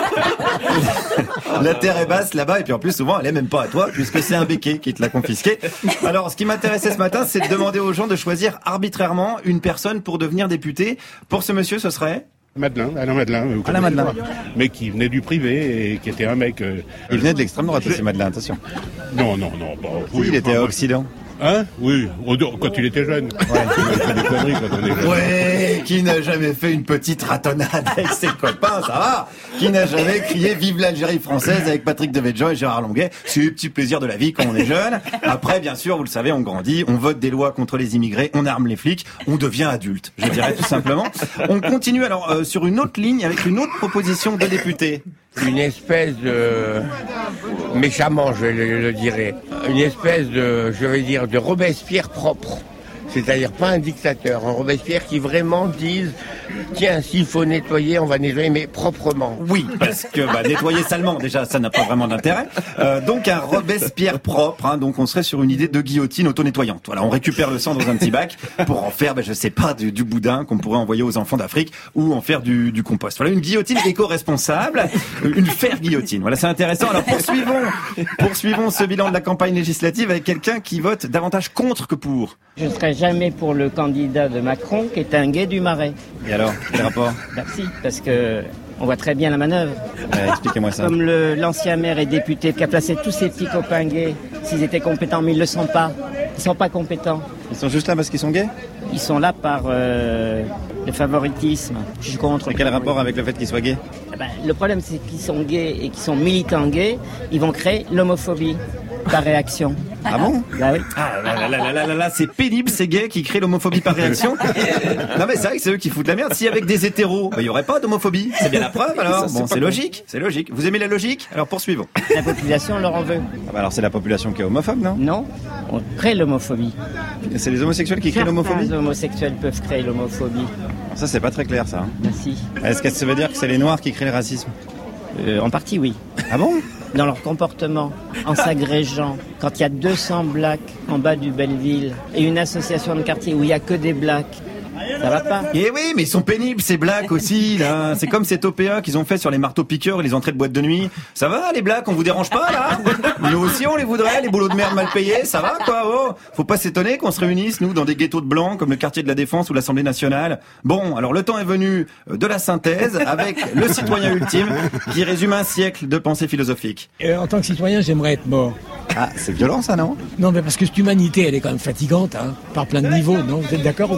La terre est basse là-bas, et puis en plus souvent elle est même pas à toi, puisque c'est un béquet qui te l'a confisqué. Alors ce qui m'intéressait ce matin, c'est de demander aux gens de choisir arbitrairement une personne pour devenir député. Pour ce monsieur, ce serait Madeleine, Alain Madeleine. Alain Madeleine. Mais qui venait du privé et qui était un mec... Euh, il venait de l'extrême droite aussi, Madeleine, attention. Non, non, non. Bah, oui, oui, il était à Occident. Hein? Oui, quand il était jeune. Ouais. Il a fait des conneries quand on est jeune. Ouais, qui n'a jamais fait une petite ratonnade avec ses copains, ça va? Qui n'a jamais crié vive l'Algérie française avec Patrick Devedjian et Gérard Longuet? C'est le petit plaisir de la vie quand on est jeune. Après, bien sûr, vous le savez, on grandit, on vote des lois contre les immigrés, on arme les flics, on devient adulte, je dirais tout simplement. On continue alors euh, sur une autre ligne avec une autre proposition de député. Une espèce de, méchamment je le, le dirais, une espèce de, je vais dire, de Robespierre propre. C'est-à-dire pas un dictateur, un Robespierre qui vraiment dise tiens, s'il faut nettoyer, on va nettoyer, mais proprement. Oui, parce que bah, nettoyer salement, déjà, ça n'a pas vraiment d'intérêt. Euh, donc un Robespierre propre, hein, donc on serait sur une idée de guillotine auto-nettoyante. Voilà, on récupère le sang dans un petit bac pour en faire, bah, je sais pas, du, du boudin qu'on pourrait envoyer aux enfants d'Afrique ou en faire du, du compost. Voilà, une guillotine éco-responsable, une faire guillotine. Voilà, c'est intéressant. Alors poursuivons, poursuivons ce bilan de la campagne législative avec quelqu'un qui vote davantage contre que pour. Je ne serai jamais pour le candidat de Macron qui est un gay du Marais. Et alors, quel rapport? Bah si, parce que on voit très bien la manœuvre. Euh, expliquez-moi ça. Comme le, l'ancien maire et député qui a placé tous ces petits copains gays, s'ils étaient compétents, mais ils ne le sont pas. Ils ne sont pas compétents. Ils sont juste là parce qu'ils sont gays? Ils sont là par euh, le favoritisme. Je suis contre. Et quel rapport avec le fait qu'ils soient gays? Eh ben, le problème, c'est qu'ils sont gays et qu'ils sont militants gays, ils vont créer l'homophobie par réaction. Ah bon? Bah oui. Ah là là là là là là là, c'est pénible ces gays qui créent l'homophobie par réaction. Non mais c'est vrai que c'est eux qui foutent la merde. Si avec des hétéros, il bah, y aurait pas d'homophobie. C'est bien la preuve alors. Ça, bon, c'est, c'est logique, c'est logique. Vous aimez la logique? Alors poursuivons. La population leur en veut. Ah bah alors c'est la population qui est homophobe, non? Non, on crée l'homophobie. Et c'est les homosexuels qui créent l'homophobie? Les homosexuels peuvent créer l'homophobie. Ça c'est pas très clair ça. Hein. Bah si. Est-ce que ça veut dire que c'est les noirs qui créent le racisme? euh, En partie oui. Ah bon? Dans leur comportement, en s'agrégeant, quand il y a deux cents blacks en bas du Belleville et une association de quartier où il y a que des blacks, ça va pas. Eh oui, mais ils sont pénibles ces blacks aussi là. C'est comme cet O P A qu'ils ont fait sur les marteaux piqueurs et les entrées de boîtes de nuit. Ça va les blacks, on vous dérange pas là? Nous aussi on les voudrait, les boulots de merde mal payés, ça va quoi? Oh, faut pas s'étonner qu'on se réunisse nous dans des ghettos de blancs comme le quartier de la Défense ou l'Assemblée nationale. Bon, alors le temps est venu de la synthèse avec le citoyen ultime qui résume un siècle de pensée philosophique. Euh, en tant que citoyen, j'aimerais être mort. Ah, c'est violent ça, non? Non, mais parce que cette humanité, elle est quand même fatigante, hein, par plein de niveaux, non? Vous êtes d'accord ou pas?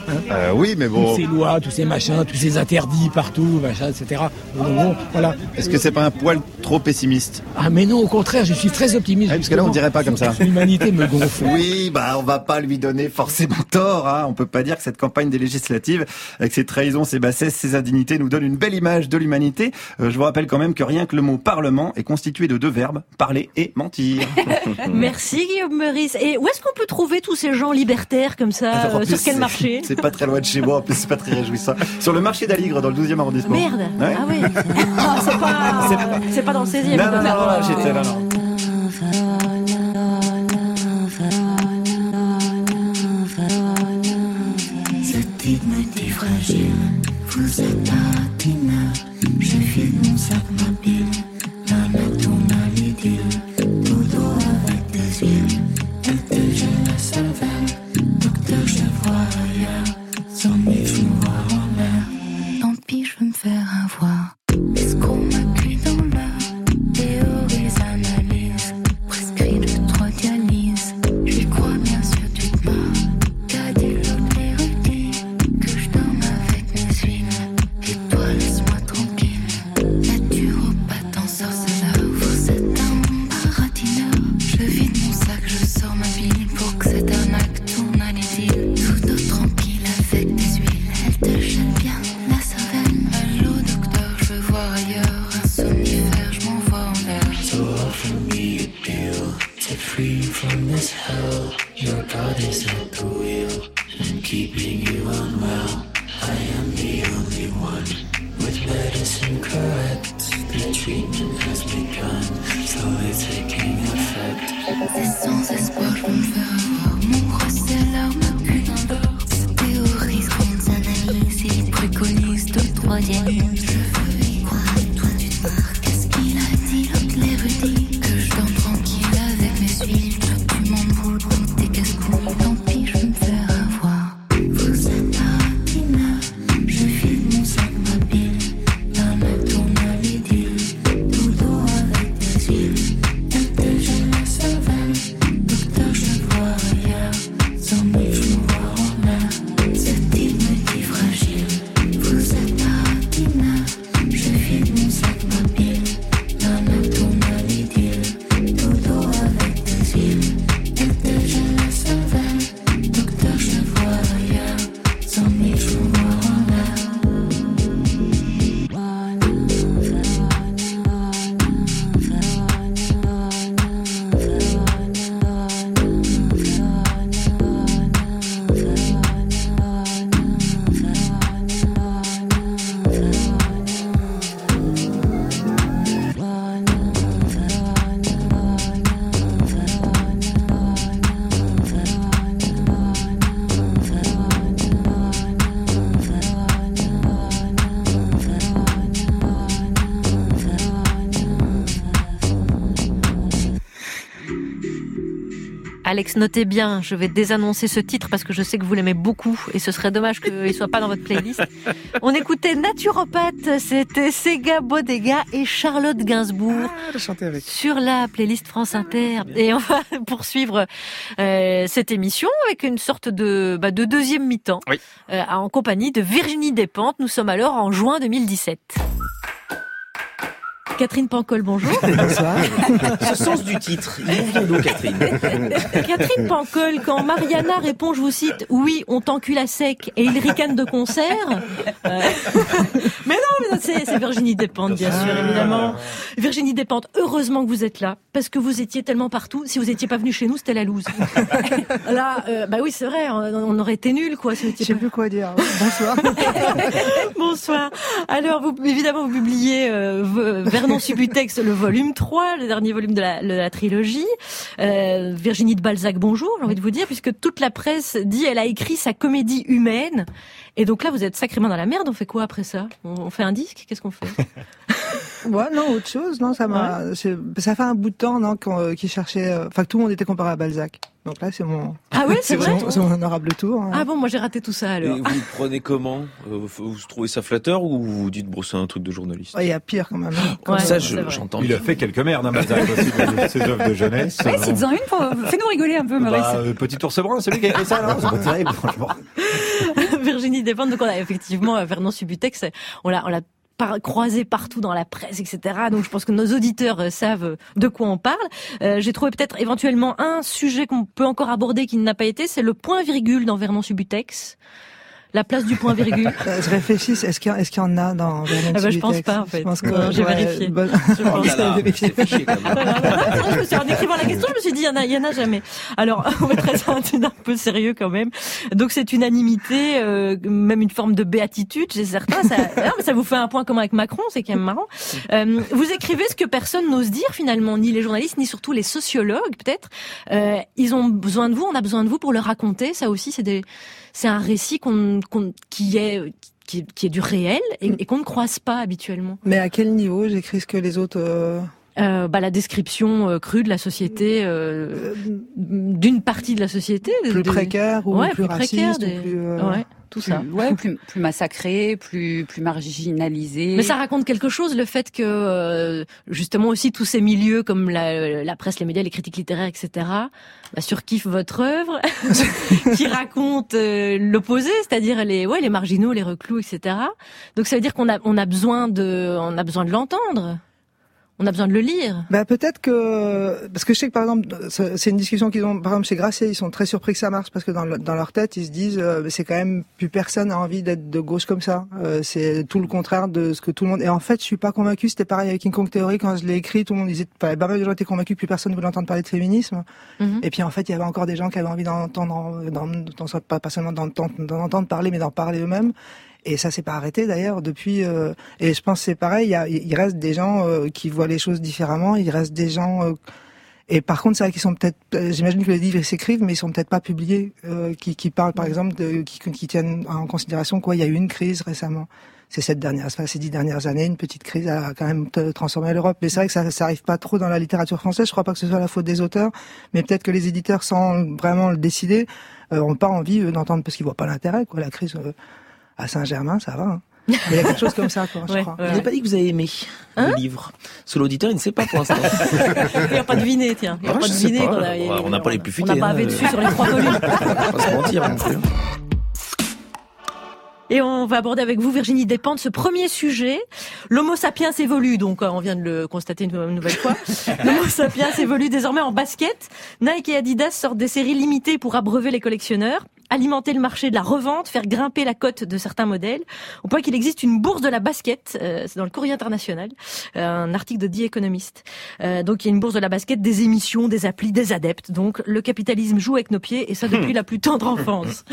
Hein euh, oui, mais bon. Toutes ces lois, tous ces machins, tous ces interdits partout, machin, et cetera. Bon, bon, voilà. Est-ce que c'est pas un poil trop pessimiste? Ah mais non, au contraire, je suis très optimiste. Ah, parce que là, on dirait pas comme ça. L'humanité me gonfle. Oui, bah on va pas lui donner forcément tort. Hein. On peut pas dire que cette campagne des législatives, avec ses trahisons, ses bassesses, ses indignités, nous donne une belle image de l'humanité. Euh, je vous rappelle quand même que rien que le mot parlement est constitué de deux verbes, parler et mentir. Merci Guillaume Meurice. Et où est-ce qu'on peut trouver tous ces gens libertaires comme ça? Alors, euh, plus, Sur quel marché? C'est pas très loin de chez moi, en plus c'est pas très réjouissant. Sur le marché d'Aligre, dans le douzième arrondissement. Merde. Ouais. Ah oui. Ah, c'est pas, c'est pas dans le seizième. Non, non, non, non, j'étais là, non. Ce type me dit fragile, vous êtes patina. Je file mon sac, ma pile, la mettre à l'idylle. Dodo avec des huiles, elle te gèle la cervelle. Docteur, je vois ailleurs, sans mille je me vois en l'air. Tant pis, je veux me faire avoir. Escroc m'a cuit dans l'heure, théories, analyses, prescrit de trois dialyses. J'y crois bien sûr, tu te marres. T'as dit l'autre l'érudit, que je dorme avec mes huiles. Et toi, laisse-moi tranquille. Naturopathe en sorceleur, vous êtes un bon baratineur. Je vide mon sac, je sors ma bille pour que cette arnaque tourne à l'idylle. Tout dos tranquille avec des huiles, elle te jette bien la cervelle. Allô docteur, je veux voir ailleurs, un somnifère, je m'envoie en l'air. So offer me a deal, set free from this hell. Your God is at the wheel, and keeping you unwell. I am the only one with medicine correct. The treatment has begun, slowly taking effect. C'est sans espoir, je veux me faire avoir. Mon recel ma putain d'or. Se théorise, grandes analyses, il préconise deux, trois dialyses. Je veux y croire, toi tu te marres. Qu'est-ce qu'il a dit, l'autre l'érudit? Que je dorme tranquille avec mes huiles. Toi tu m'embrouilles contre tes casse-couilles. Tant pis, je veux me faire avoir. Vous êtes patina, je file mon sac, ma bille. La me tourne à l'idylle. Dodo avec des huiles, elle te gèle la cervelle. Docteur, je vois ailleurs, sans mille je me vois en l'air. Ce type me dit fragile, vous êtes patina. Je file mon sac, ma bille. La me tourne à l'idylle. Dodo avec des huiles, elle te gèle la cervelle. Docteur, je vois ailleurs, sans mille je me vois en l'air. Alex, notez bien, je vais désannoncer ce titre parce que je sais que vous l'aimez beaucoup et ce serait dommage qu'il soit pas dans votre playlist. On écoutait Naturopathe, c'était Sega Bodega et Charlotte Gainsbourg ah, avec. sur la playlist France Inter. Et on va poursuivre euh, cette émission avec une sorte de, bah, de deuxième mi-temps oui. euh, en compagnie de Virginie Despentes. Nous sommes alors en juin deux mille dix-sept. Catherine Pancol, bonjour. Bonsoir. Ce sens du titre, il nous vient d'où, Catherine? Catherine Pancol, quand Mariana répond, je vous cite, oui, on t'encule à sec et il ricane de concert. Euh... mais non, mais c'est, c'est Virginie Despentes, bien sûr, évidemment. Virginie Despentes, heureusement que vous êtes là, parce que vous étiez tellement partout. Si vous étiez pas venu chez nous, c'était la loose. Là, euh, bah oui, c'est vrai, on, on aurait été nuls, quoi. Si je sais pas... plus quoi dire. Bonsoir. Bonsoir. Alors, vous, évidemment, vous publiez euh, Vernon Subutex, le volume trois, le dernier volume de la, de la trilogie. Euh, Virginie de Balzac, bonjour, j'ai envie de vous dire, puisque toute la presse dit elle a écrit sa comédie humaine. Et donc là, vous êtes sacrément dans la merde. On fait quoi après ça? On fait un disque? Qu'est-ce qu'on fait? Ouais, non, autre chose. Non, ça m'a. Ouais. Ça fait un bout de temps, non, qu'on, qui cherchait. Enfin, que tout le monde était comparé à Balzac. Donc là, c'est mon. Ah ouais, c'est, c'est vrai. Mon, c'est mon honorable tour. Hein. Ah bon, moi j'ai raté tout ça alors. Et vous le prenez comment? Vous trouvez ça flatteur ou vous vous dites bon, c'est un truc de journaliste? Il y a pire quand même. Comme ouais, ça, je, j'entends. Il a fait quelques merdes, hein, Balzac aussi, de ses œuvres de jeunesse. Ouais, bon. C'est-en une pour. Fais-nous rigoler un peu, Maurice. Bah, euh, Petit ours brun, celui qui a fait ça, non? C'est pas terrible, franchement. Virginie Despentes, donc on a effectivement Vernon Subutex, on l'a, on l'a par, croisé partout dans la presse, et cetera. Donc je pense que nos auditeurs euh, savent de quoi on parle. Euh, j'ai trouvé peut-être éventuellement un sujet qu'on peut encore aborder qui n'a pas été, c'est le point-virgule dans Vernon Subutex. La place du point virgule. Je réfléchis, est-ce qu'il y, a, est-ce qu'il y en a dans Vernon ah bah, Subutex? Je pense pas en fait. Je pense que, non, j'ai ouais, vérifié. Bonne... Je pense oh là là, c'est fiché quand même. je me suis, en écrivant la question, je me suis dit, il y en a, il y en a jamais. Alors, on va être un peu sérieux quand même. Donc, c'est unanimité, euh, même une forme de béatitude chez certains. Ça, non, mais ça vous fait un point commun avec Macron, c'est quand même marrant. Euh, vous écrivez ce que personne n'ose dire finalement, ni les journalistes, ni surtout les sociologues peut-être. Euh, ils ont besoin de vous, on a besoin de vous pour le raconter. Ça aussi, c'est des, c'est un récit qu'on, qu'on, qui est Qui est, qui est du réel et, et qu'on ne croise pas habituellement. Mais à quel niveau j'écris ce que les autres... Euh... Euh, bah, la description euh, crue de la société, euh, d'une partie de la société. Plus de, précaire ou ouais, plus, plus raciste précaire, des... ou plus... Euh... Ouais. Tout plus, ça. Ouais, plus, plus massacré, plus, plus marginalisé. Mais ça raconte quelque chose, le fait que, euh, justement aussi, tous ces milieux, comme la, la presse, les médias, les critiques littéraires, et cetera, bah, surkiffent votre œuvre, qui raconte euh, l'opposé, c'est-à-dire les, ouais, les marginaux, les reclus, et cetera. Donc ça veut dire qu'on a, on a besoin de, on a besoin de l'entendre. On a besoin de le lire. Bah peut-être que parce que je sais que par exemple c'est une discussion qu'ils ont par exemple chez Grasset, ils sont très surpris que ça marche parce que dans, le, dans leur tête ils se disent euh, c'est quand même plus personne a envie d'être de gauche comme ça. Euh, c'est tout le contraire de ce que tout le monde. Et en fait je suis pas convaincu. C'était pareil avec King Kong Theory quand je l'ai écrit, tout le monde disait pas mal de gens étaient convaincus que plus personne ne voulait entendre parler de féminisme. Mm-hmm. Et puis en fait il y avait encore des gens qui avaient envie d'entendre, d'entendre pas, pas seulement d'entendre, d'entendre parler mais d'en parler eux-mêmes. Et ça s'est pas arrêté d'ailleurs depuis. Euh, et je pense que c'est pareil. Il, y a, il reste des gens euh, qui voient les choses différemment. Il reste des gens. Euh, et par contre, c'est vrai qu'ils sont peut-être. J'imagine que les livres s'écrivent, mais ils sont peut-être pas publiés. Euh, qui, qui parlent par exemple de qui, qui tiennent en considération quoi. Il y a eu une crise récemment. C'est cette dernière, enfin, ces dix dernières années, une petite crise a quand même transformé l'Europe. Mais c'est vrai que ça, ça arrive pas trop dans la littérature française. Je crois pas que ce soit la faute des auteurs, mais peut-être que les éditeurs, sans vraiment le décider, euh, ont pas envie euh, d'entendre parce qu'ils voient pas l'intérêt quoi. La crise. Euh, À Saint-Germain, ça va. Hein. Mais il y a quelque chose comme ça, quoi, je ouais, crois. Ouais. Vous n'avez pas dit que vous avez aimé hein le livre. Sur l'auditeur, il ne sait pas pour l'instant. Il n'y a pas deviné, tiens. Il n'y a ah, pas deviné. Pas. Qu'on a, on n'a pas les plus futés. On n'a pas bavé hein, dessus euh... sur les trois volumes. On va pas se mentir non plus. Et on va aborder avec vous, Virginie Despentes, ce premier sujet. L'Homo sapiens évolue, donc on vient de le constater une nouvelle fois. L'Homo sapiens évolue désormais en basket. Nike et Adidas sortent des séries limitées pour abreuver les collectionneurs, alimenter le marché de la revente, faire grimper la cote de certains modèles, au point qu'il existe une bourse de la basket, euh, c'est dans le Courrier international, euh, un article de The Economist. Euh, donc il y a une bourse de la basket, des émissions, des applis, des adeptes. Donc le capitalisme joue avec nos pieds, et ça depuis la plus tendre enfance.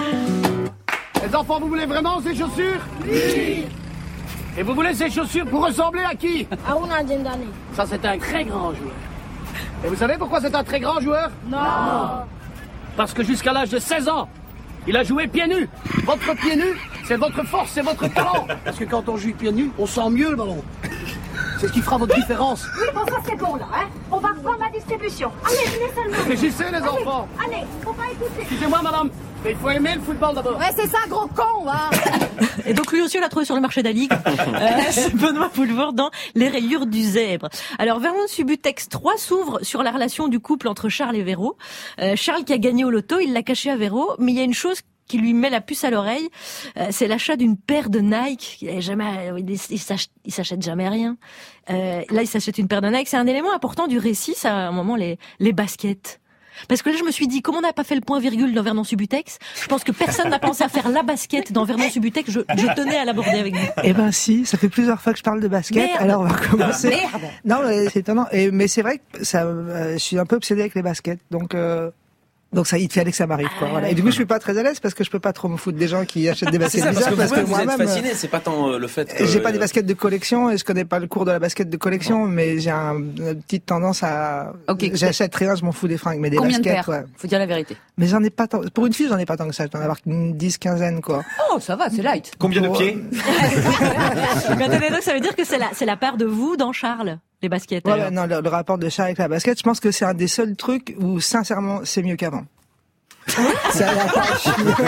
Les enfants, vous voulez vraiment ces chaussures? Oui. Et vous voulez ces chaussures pour ressembler à qui? À Una Dendane. Ça, c'est un très grand joueur. Et vous savez pourquoi c'est un très grand joueur? Non. Parce que jusqu'à l'âge de seize ans, il a joué pieds nus. Votre pied nu, c'est votre force, c'est votre talent. Parce que quand on joue pieds nus, on sent mieux le ballon. C'est ce qui fera votre différence. Oui, bon, ça c'est bon là, hein. On va reprendre la distribution. Allez, venez seulement. Réfléchissez, les allez, enfants. Allez, faut pas écouter. Excusez-moi, madame, mais il faut aimer le football d'abord. Ouais, c'est ça, gros con, va. Et donc lui aussi, on l'a trouvé sur le marché d'Ali. Euh, c'est Benoît Poulvord dans Les rayures du zèbre. Alors, Vernon Subutex trois s'ouvre sur la relation du couple entre Charles et Véro. Euh, Charles qui a gagné au loto, il l'a caché à Véro, mais il y a une chose qui lui met la puce à l'oreille, euh, c'est l'achat d'une paire de Nike. Il n'avait jamais, il, il, s'achète, il s'achète jamais rien. Euh, là, il s'achète une paire de Nike. C'est un élément important du récit, ça, à un moment, les, les baskets. Parce que là, je me suis dit, comme on n'a pas fait le point virgule dans Vernon Subutex, je pense que personne n'a pensé à faire la basket dans Vernon Subutex. Je, je tenais à l'aborder avec vous. Eh ben si, ça fait plusieurs fois que je parle de basket. Merde. Alors on va commencer. Merde. Non, mais c'est étonnant. Et, mais c'est vrai que ça, euh, je suis un peu obsédé avec les baskets. Donc. Euh... Donc ça, il fallait que ça m'arrive, quoi. Ah, voilà. Et du coup, je suis pas très à l'aise parce que je peux pas trop me foutre des gens qui achètent des baskets ça, bizarres. Parce que, parce que vous moi-même, êtes fasciné, c'est pas tant le fait que... J'ai pas des baskets de collection et je connais pas le cours de la basket de collection, mais j'ai un, une petite tendance à... Okay. J'achète rien, je m'en fous des fringues, mais des Combien baskets, de paires ouais. Faut dire la vérité. Mais j'en ai pas tant... Pour une fille, j'en ai pas tant que ça. Je dois en avoir une dix, quinzaine, quoi. Oh, ça va, c'est light. Combien Pour... de pieds? Mais attendez, donc ça veut dire que c'est la, c'est la part de vous dans Charles, les baskets. Ouais, non, le, le rapport de Charles avec la basket, je pense que c'est un des seuls trucs où, sincèrement, c'est mieux qu'avant. C'est à la tâche.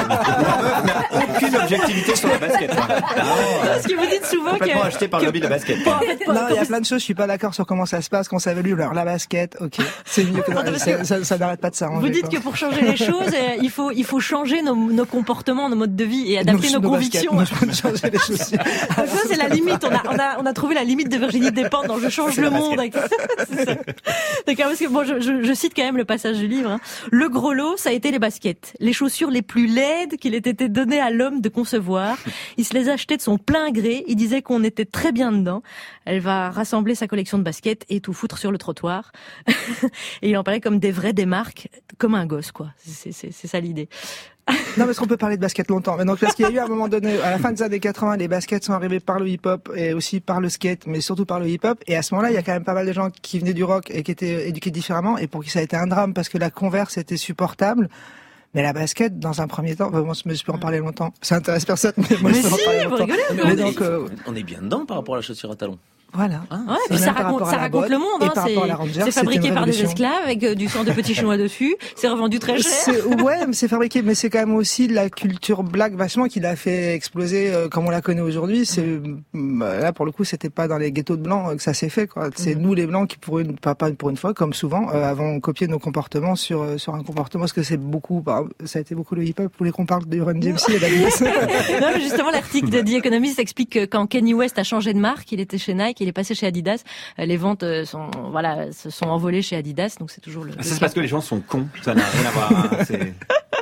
Aucune objectivité sur la basket. Parce que vous dites souvent complètement que... acheté par le lobby de la basket. Non, il y a plein de choses, je suis pas d'accord sur comment ça se passe quand ça évolue. Alors, la basket, ok, c'est mieux que Non, ça, ça, ça n'arrête pas de s'arranger. Vous dites quoi. que pour changer les choses, euh, il faut, il faut changer nos, nos comportements, nos modes de vie et adapter nos, nos, nos convictions. Baskets, moi, je peux changer les chaussures. Ça, c'est la limite. On a, on a, on a trouvé la limite de Virginie Despentes dans Je change le monde. Avec... D'accord, parce que bon, je, je, je cite quand même le passage du livre. Hein. Le gros lot, ça a été les baskets, les chaussures les plus laides qu'il ait été donné à l'homme de concevoir. Il se les achetait de son plein gré. Il disait qu'on était très bien dedans. Elle va rassembler sa collection de baskets et tout foutre sur le trottoir. Et il en parlait comme des vrais, des marques, comme un gosse, quoi. C'est, c'est, c'est ça l'idée. Non, parce qu'on peut parler de basket longtemps. Mais donc, parce qu'il y a eu à un moment donné, à la fin des années quatre-vingts, les baskets sont arrivés par le hip-hop et aussi par le skate, mais surtout par le hip-hop. Et à ce moment-là, il y a quand même pas mal de gens qui venaient du rock et qui étaient éduqués différemment et pour qui ça a été un drame parce que la Converse était supportable. Mais la basket, dans un premier temps, moi, je peux en parler longtemps. Ça intéresse personne, mais moi, mais je peux si, en parler vous longtemps. rigolez, Mais mais on, donc, est, euh, on est bien dedans par rapport à la chaussure à talons. Voilà. Ouais, Et puis ça même par raconte, rapport à ça la raconte botte le monde. et Hein, par c'est, rapport à la Rangers, c'est fabriqué c'était une par des révolution. esclaves avec euh, du sang de petits chinois dessus. C'est revendu très cher. C'est, ouais, mais c'est fabriqué, mais c'est quand même aussi la culture black vachement qui l'a fait exploser euh, comme on la connaît aujourd'hui. C'est bah, là pour le coup, c'était pas dans les ghettos de blancs euh, que ça s'est fait. Quoi. C'est mm-hmm. nous les blancs qui pour une, pas, pas pour une fois, comme souvent, euh, avons copié nos comportements sur euh, sur un comportement. Parce que c'est beaucoup, bah, ça a été beaucoup le hip-hop. Vous voulez qu'on parle de Run D M C et d'Adidas? Non, mais justement, l'article de The Economist explique que quand Kanye West a changé de marque, il était chez Nike, il est passé chez Adidas. Les ventes sont, voilà, se sont envolées chez Adidas, donc c'est toujours le. Ça, c'est parce que les gens sont cons. Ça n'a rien à voir. Hein. C'est...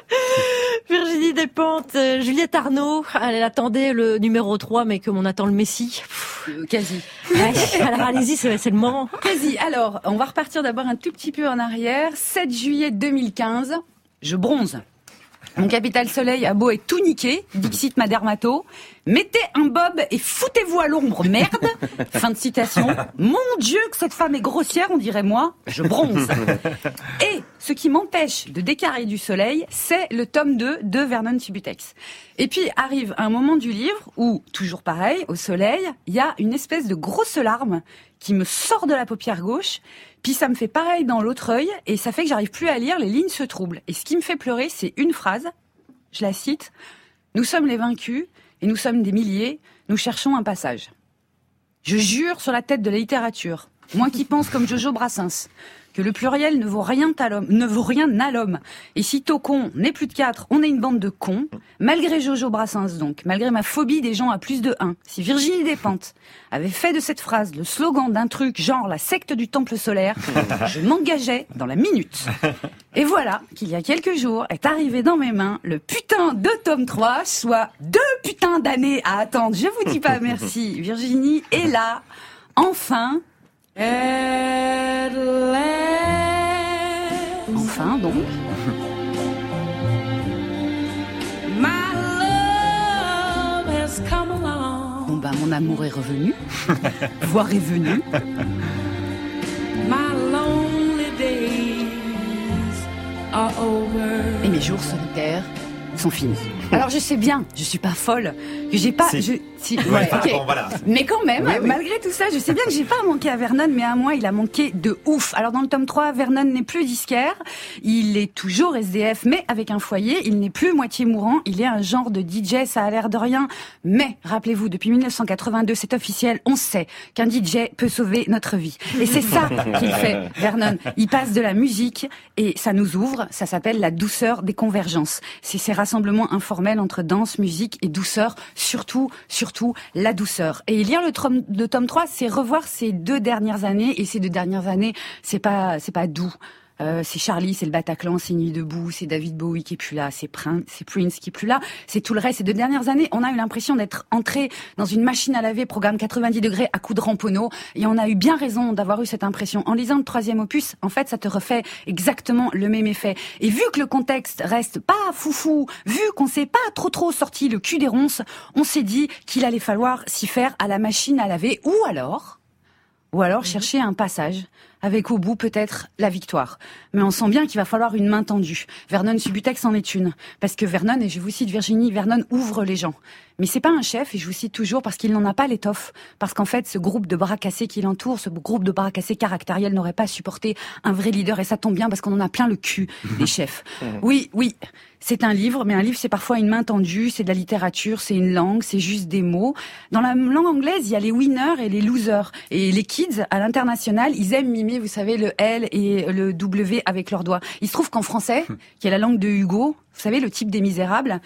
Virginie Despentes, euh, Juliette Arnaud, elle attendait le numéro trois, mais comme on attend le Messie. Euh, quasi. Ouais, alors allez-y, c'est, c'est le moment. Quasi. Alors, on va repartir d'abord un tout petit peu en arrière. sept juillet deux mille quinze, je bronze. Mon capital soleil a beau être tout niqué, dixit ma dermato, mettez un bob et foutez-vous à l'ombre, merde. Fin de citation. Mon Dieu, que cette femme est grossière, on dirait moi, je bronze. Et ce qui m'empêche de décarrer du soleil, c'est le tome deux de Vernon Subutex. Et puis arrive un moment du livre où, toujours pareil, au soleil, il y a une espèce de grosse larme qui me sort de la paupière gauche. Puis ça me fait pareil dans l'autre œil et ça fait que j'arrive plus à lire, les lignes se troublent. Et ce qui me fait pleurer, c'est une phrase, je la cite, « Nous sommes les vaincus et nous sommes des milliers, nous cherchons un passage. » Je jure sur la tête de la littérature, moi qui pense comme Jojo Brassens, que le pluriel ne vaut rien à l'homme, ne vaut rien à l'homme. Et si Tocon n'est plus de quatre, on est une bande de cons. Malgré Jojo Brassens donc, malgré ma phobie des gens à plus de un, si Virginie Despentes avait fait de cette phrase le slogan d'un truc genre la secte du temple solaire, je m'engageais dans la minute. Et voilà qu'il y a quelques jours est arrivé dans mes mains le putain de tome trois, soit deux putains d'années à attendre. Je vous dis pas merci, Virginie est là, enfin... Enfin, donc. Bon ben, mon amour est revenu, voire est venu. Et mes jours solitaires sont finis. Alors je sais bien, je suis pas folle, que j'ai pas, si. je, si, ouais, ouais, enfin, okay. bon, voilà. Mais quand même, oui, oui. malgré tout ça, je sais bien que j'ai pas manqué à Vernon, mais à moi il a manqué de ouf. Alors dans le tome trois, Vernon n'est plus disquaire, il est toujours S D F, mais avec un foyer, il n'est plus moitié mourant, il est un genre de D J, ça a l'air de rien, mais rappelez-vous, depuis mille neuf cent quatre-vingt-deux, c'est officiel, on sait qu'un D J peut sauver notre vie. Et c'est ça qu'il fait, Vernon. Il passe de la musique et ça nous ouvre, ça s'appelle la douceur des convergences. C'est ces rassemblements informels entre danse, musique et douceur, surtout, surtout la douceur. Et lire le, trom- le tome trois, c'est revoir ces deux dernières années, et ces deux dernières années, c'est pas, c'est pas doux. Euh, c'est Charlie, c'est le Bataclan, c'est Nuit debout, c'est David Bowie qui est plus là, c'est Prince, c'est Prince qui est plus là, c'est tout le reste. Ces deux dernières années, on a eu l'impression d'être entré dans une machine à laver, programme quatre-vingt-dix degrés à coups de ramponneau, et on a eu bien raison d'avoir eu cette impression. En lisant le troisième opus, en fait, ça te refait exactement le même effet. Et vu que le contexte reste pas foufou, vu qu'on s'est pas trop trop sorti le cul des ronces, on s'est dit qu'il allait falloir s'y faire à la machine à laver, ou alors, ou alors chercher un passage avec au bout peut-être la victoire. Mais on sent bien qu'il va falloir une main tendue. Vernon Subutex en est une. Parce que Vernon, et je vous cite Virginie, Vernon ouvre les gens. Mais c'est pas un chef, et je vous cite toujours, parce qu'il n'en a pas l'étoffe. Parce qu'en fait, ce groupe de bras cassés qui l'entoure, ce groupe de bras cassés caractériels n'aurait pas supporté un vrai leader. Et ça tombe bien parce qu'on en a plein le cul, les chefs. Oui, oui, c'est un livre, mais un livre, c'est parfois une main tendue, c'est de la littérature, c'est une langue, c'est juste des mots. Dans la langue anglaise, il y a les winners et les losers. Et les kids, à l'international, ils aiment mimer, vous savez, le L et le W avec leurs doigts. Il se trouve qu'en français, qui est la langue de Hugo, vous savez, le type des Misérables,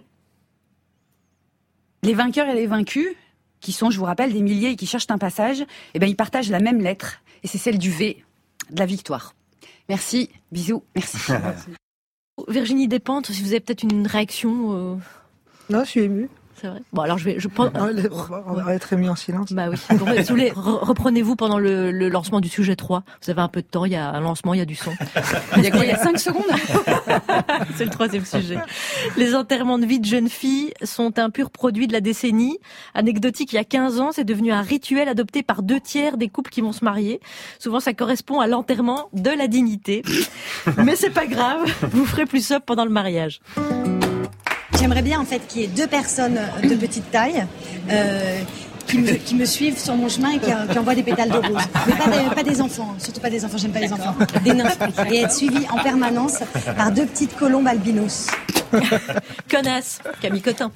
les vainqueurs et les vaincus, qui sont, je vous rappelle, des milliers et qui cherchent un passage, eh ben, ils partagent la même lettre, et c'est celle du V, de la victoire. Merci, bisous, merci. Virginie Despentes, si vous avez peut-être une réaction. Euh... Non, je suis émue. C'est vrai. Bon, alors je vais. Je pense... On va être ému en silence. Bah oui. Donc, si vous voulez, re- reprenez-vous pendant le, le lancement du sujet trois. Vous avez un peu de temps, il y a un lancement, il y a du son. Il y a quoi, il y a cinq secondes? C'est le troisième sujet. Les enterrements de vie de jeunes filles sont un pur produit de la décennie. Anecdotique, il y a quinze ans, c'est devenu un rituel adopté par deux tiers des couples qui vont se marier. Souvent, ça correspond à l'enterrement de la dignité. Mais c'est pas grave, vous ferez plus sobre pendant le mariage. J'aimerais bien en fait qu'il y ait deux personnes de petite taille euh, qui, me, qui me suivent sur mon chemin et qui, qui envoient des pétales de rose. Mais pas des, pas des enfants, surtout pas des enfants, j'aime pas les enfants. Des nymphes. Et être suivis en permanence par deux petites colombes albinos. Connasse, Camille Cotin.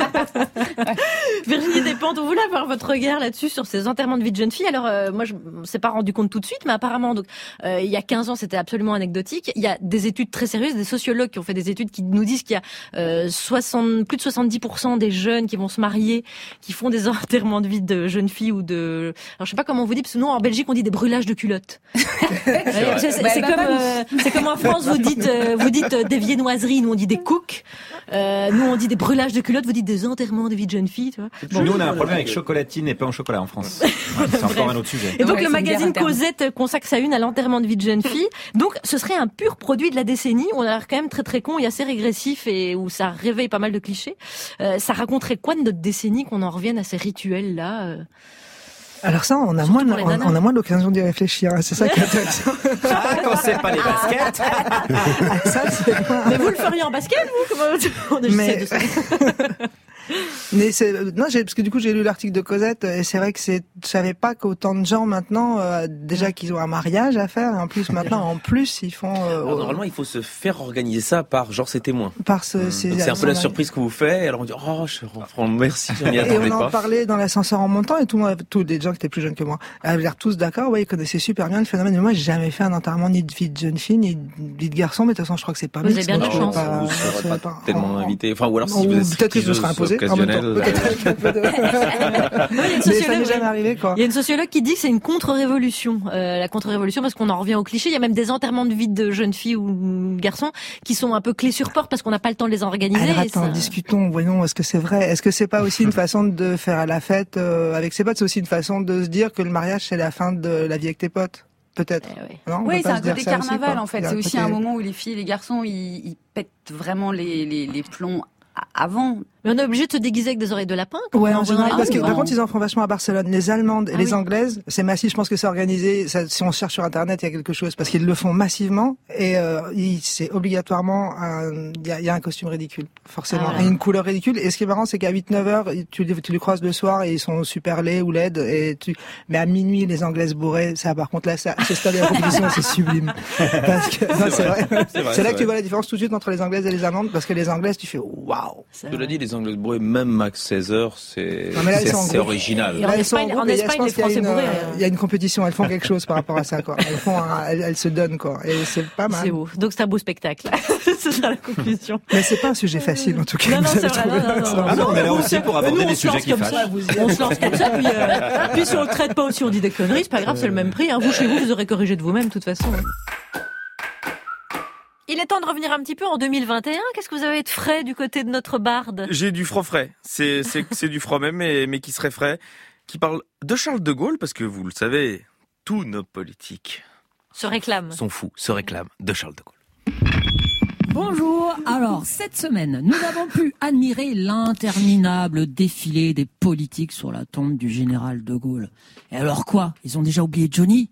Virginie Despentes, vous voulez avoir votre regard là-dessus sur ces enterrements de vie de jeunes filles? Alors euh, moi je ne s'est pas rendu compte tout de suite, mais apparemment donc euh, il y a quinze ans c'était absolument anecdotique. Il y a des études très sérieuses, des sociologues qui ont fait des études qui nous disent qu'il y a euh, soixante, plus de soixante-dix pour cent des jeunes qui vont se marier, qui font des enterrements de vie de jeunes filles ou de, alors je sais pas comment on vous dit, parce que nous en Belgique on dit des brûlages de culottes. c'est, c'est, c'est, comme euh, c'est comme en France vous dites euh, vous dites euh, des viennoiseries, nous on dit des coups. Euh, nous on dit des brûlages de culottes, vous dites des enterrements de vie de jeunes filles, tu vois. Bon, nous on a un problème avec chocolatine et pain au chocolat en France. C'est encore un autre sujet. Et donc ouais, le magazine Cosette consacre sa une à l'enterrement de vie de jeunes filles. Donc ce serait un pur produit de la décennie. On a l'air quand même très très con et assez régressif et où ça réveille pas mal de clichés. Euh, ça raconterait quoi de notre décennie qu'on en revienne à ces rituels là euh... Alors ça, on a Surtout moins, pour les on, nanas. on a moins l'occasion d'y réfléchir. C'est ça qui est intéressant. Ah, quand c'est pas les baskets. Ah, ça, c'est moins... Mais vous le feriez en basket, vous? Comment... On Mais... de ça. Mais c'est non, j'ai parce que du coup j'ai lu l'article de Cosette et c'est vrai que c'est, je savais pas qu'autant de gens maintenant euh, déjà qu'ils ont un mariage à faire et en plus maintenant en plus ils font. Euh, Alors, normalement il faut se faire organiser ça par genre ses témoins. Par ce, ces, Donc c'est un peu la surprise que vous faites. Alors on dit oh je reprends merci, je m'y et attendais on en pas. parlait dans l'ascenseur en montant et tout le monde, tous les gens qui étaient plus jeunes que moi, avaient l'air tous d'accord. Ouais, ils connaissaient super bien le phénomène. Mais moi j'ai jamais fait un enterrement ni de vie de jeune fille ni de vie de garçon. Mais de toute façon je crois que c'est pas. Vous avez bien de la chance. Pas, vous serez pas, pas tellement invité. Enfin ou alors si ou vous êtes peut-être que je serai imposé. occasionnel. Mais ça n'est jamais arrivé, quoi. Il y a une sociologue qui dit que c'est une contre-révolution. Euh, la contre-révolution parce qu'on en revient au cliché. Il y a même des enterrements de vie de jeunes filles ou garçons qui sont un peu clés sur porte parce qu'on n'a pas le temps de les organiser. Alors attends, ça... discutons, voyons, est-ce que c'est vrai? Est-ce que c'est pas aussi une façon de faire la fête euh, avec ses potes? C'est aussi une façon de se dire que le mariage c'est la fin de la vie avec tes potes? Peut-être. Eh oui, non, oui c'est un côté carnaval aussi, en fait. C'est aussi côté... un moment où les filles et les garçons ils, ils pètent vraiment les, les, les plombs avant. Mais on est obligé de se déguiser avec des oreilles de lapin. Ouais, en général, parce que ah, par contre, ils en font vachement à Barcelone. Les Allemandes et ah, les oui. Anglaises, c'est massif. Je pense que c'est organisé. Ça, si on cherche sur Internet, il y a quelque chose parce qu'ils le font massivement et euh, il, c'est obligatoirement un. Il y a, il y a un costume ridicule, forcément, ah, voilà. et une couleur ridicule. Et ce qui est marrant, c'est qu'à huit neuf heures, tu, tu les croises le soir et ils sont super laids ou laides. Et tu. Mais à minuit, les Anglaises bourrées, ça, par contre, là, ça, ce stade de la compétition, c'est sublime. Parce que non, c'est vrai. C'est, vrai, c'est, vrai, c'est là que tu vois la différence tout de suite entre les Anglaises et les Allemandes, parce que les Anglaises, tu fais waouh. Cela dit, les Anglaises bourrées, même max seize heures, c'est, non, là, c'est, c'est original. Et en Espagne, en Espagne les Français bourrés. Il y a une compétition, elles font quelque chose par rapport à ça, quoi. Elles font, un, elles, elles se donnent, quoi. Et c'est pas mal. C'est beau. Donc c'est un beau spectacle. C'est ça la conclusion. Mais c'est pas un sujet facile, en tout cas. Non, non, c'est vrai. Non, non, non, ah non, on est là aussi pour aborder les sujets qui fâchent. On se lance comme ça, puis, euh, puis si on le traite pas aussi, on dit des conneries, c'est pas grave, c'est le même prix. Hein. Vous, chez vous, vous aurez corrigé de vous-même, de toute façon. Il est temps de revenir un petit peu en deux mille vingt et un. Qu'est-ce que vous avez de frais du côté de notre barde? J'ai du froid frais. C'est, c'est, c'est du froid même, mais, mais qui serait frais. Qui parle de Charles de Gaulle, parce que vous le savez, tous nos politiques se réclament. Sont fous, se réclament de Charles de Gaulle. Bonjour. Alors, cette semaine, nous avons pu admirer l'interminable défilé des politiques sur la tombe du général de Gaulle. Et alors quoi? Ils ont déjà oublié Johnny?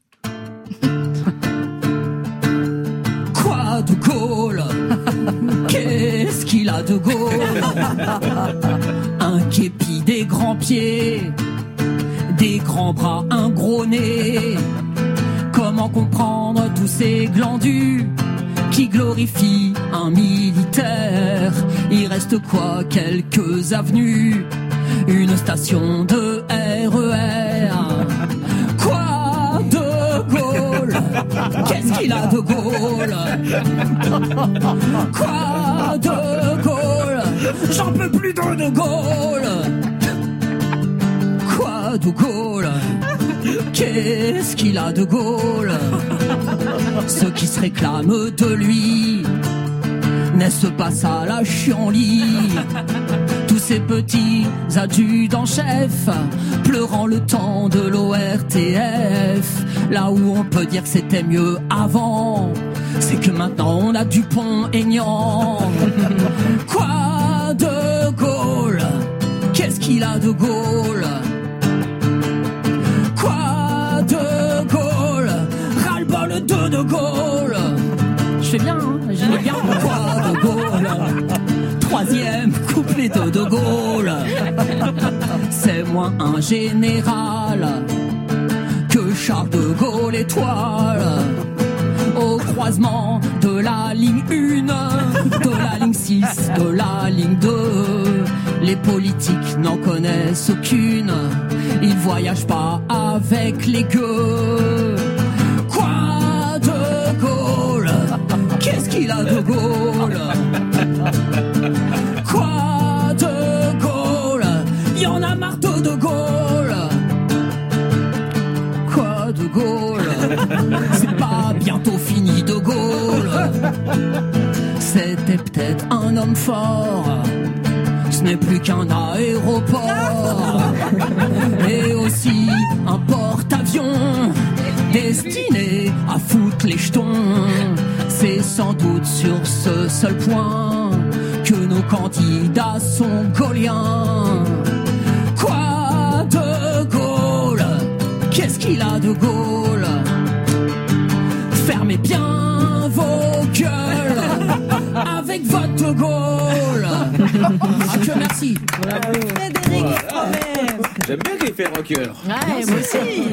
Quoi, de Gaulle? Qu'est-ce qu'il a de Gaulle? Un un képi, des grands pieds, des grands bras, un gros nez. Comment comprendre tous ces glandus qui glorifient un militaire? Il reste quoi? Quelques avenues, une station de R E R. Quoi, De Gaulle? Qu'est-ce qu'il a, De Gaulle? Quoi, De Gaulle? J'en peux plus de De Gaulle. Quoi, De Gaulle? Qu'est-ce qu'il a, De Gaulle? Ceux qui se réclament de lui, n'est-ce pas ça la chienlit? Tous ces petits adjudants-chefs pleurant le temps de l'O R T F. Là où on peut dire que c'était mieux avant, c'est que maintenant on a Dupont-Aignan. Quoi, De Gaulle? Qu'est-ce qu'il a, De Gaulle? Quoi, De Gaulle? Ras-le-bol de De Gaulle. Je fais bien, hein, j'aime bien. Quoi, De Gaulle? Troisième couplet de De Gaulle. C'est moins un général que Charles de Gaulle étoile. Au croisement de la ligne un, de la ligne six, de la ligne deux, les politiques n'en connaissent aucune. Ils voyagent pas avec les gueux. Quoi, De Gaulle? Qu'est-ce qu'il a, De Gaulle? Quoi, De Gaulle? Y en a marre de De Gaulle. Quoi, De Gaulle? C'est pas bientôt fini, De Gaulle. C'était peut-être un homme fort, ce n'est plus qu'un aéroport. Et aussi un porte-avions destiné à foutre les jetons. C'est sans doute sur ce seul point que nos candidats sont gauliens. Quoi, De Gaulle? Qu'est-ce qu'il a, De Gaulle? Fermez bien vos gueules avec votre De Gaulle. Ah que merci. Frédéric Fromet. J'aime bien qu'il fait rocker. Ouais, moi aussi.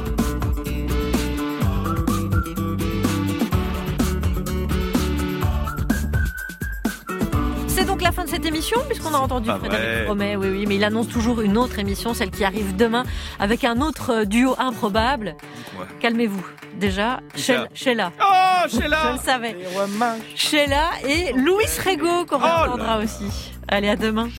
C'est donc la fin de cette émission, puisqu'on a entendu Pas Frédéric vrai. Fromet. Oui, oui, mais il annonce toujours une autre émission, celle qui arrive demain, avec un autre duo improbable. Ouais. Calmez-vous. Déjà, Qui Sheila. ça Sheila. Oh, Sheila. Je le savais. Sheila et Louis Rego, qu'on Oh là. entendra aussi. Allez, à demain.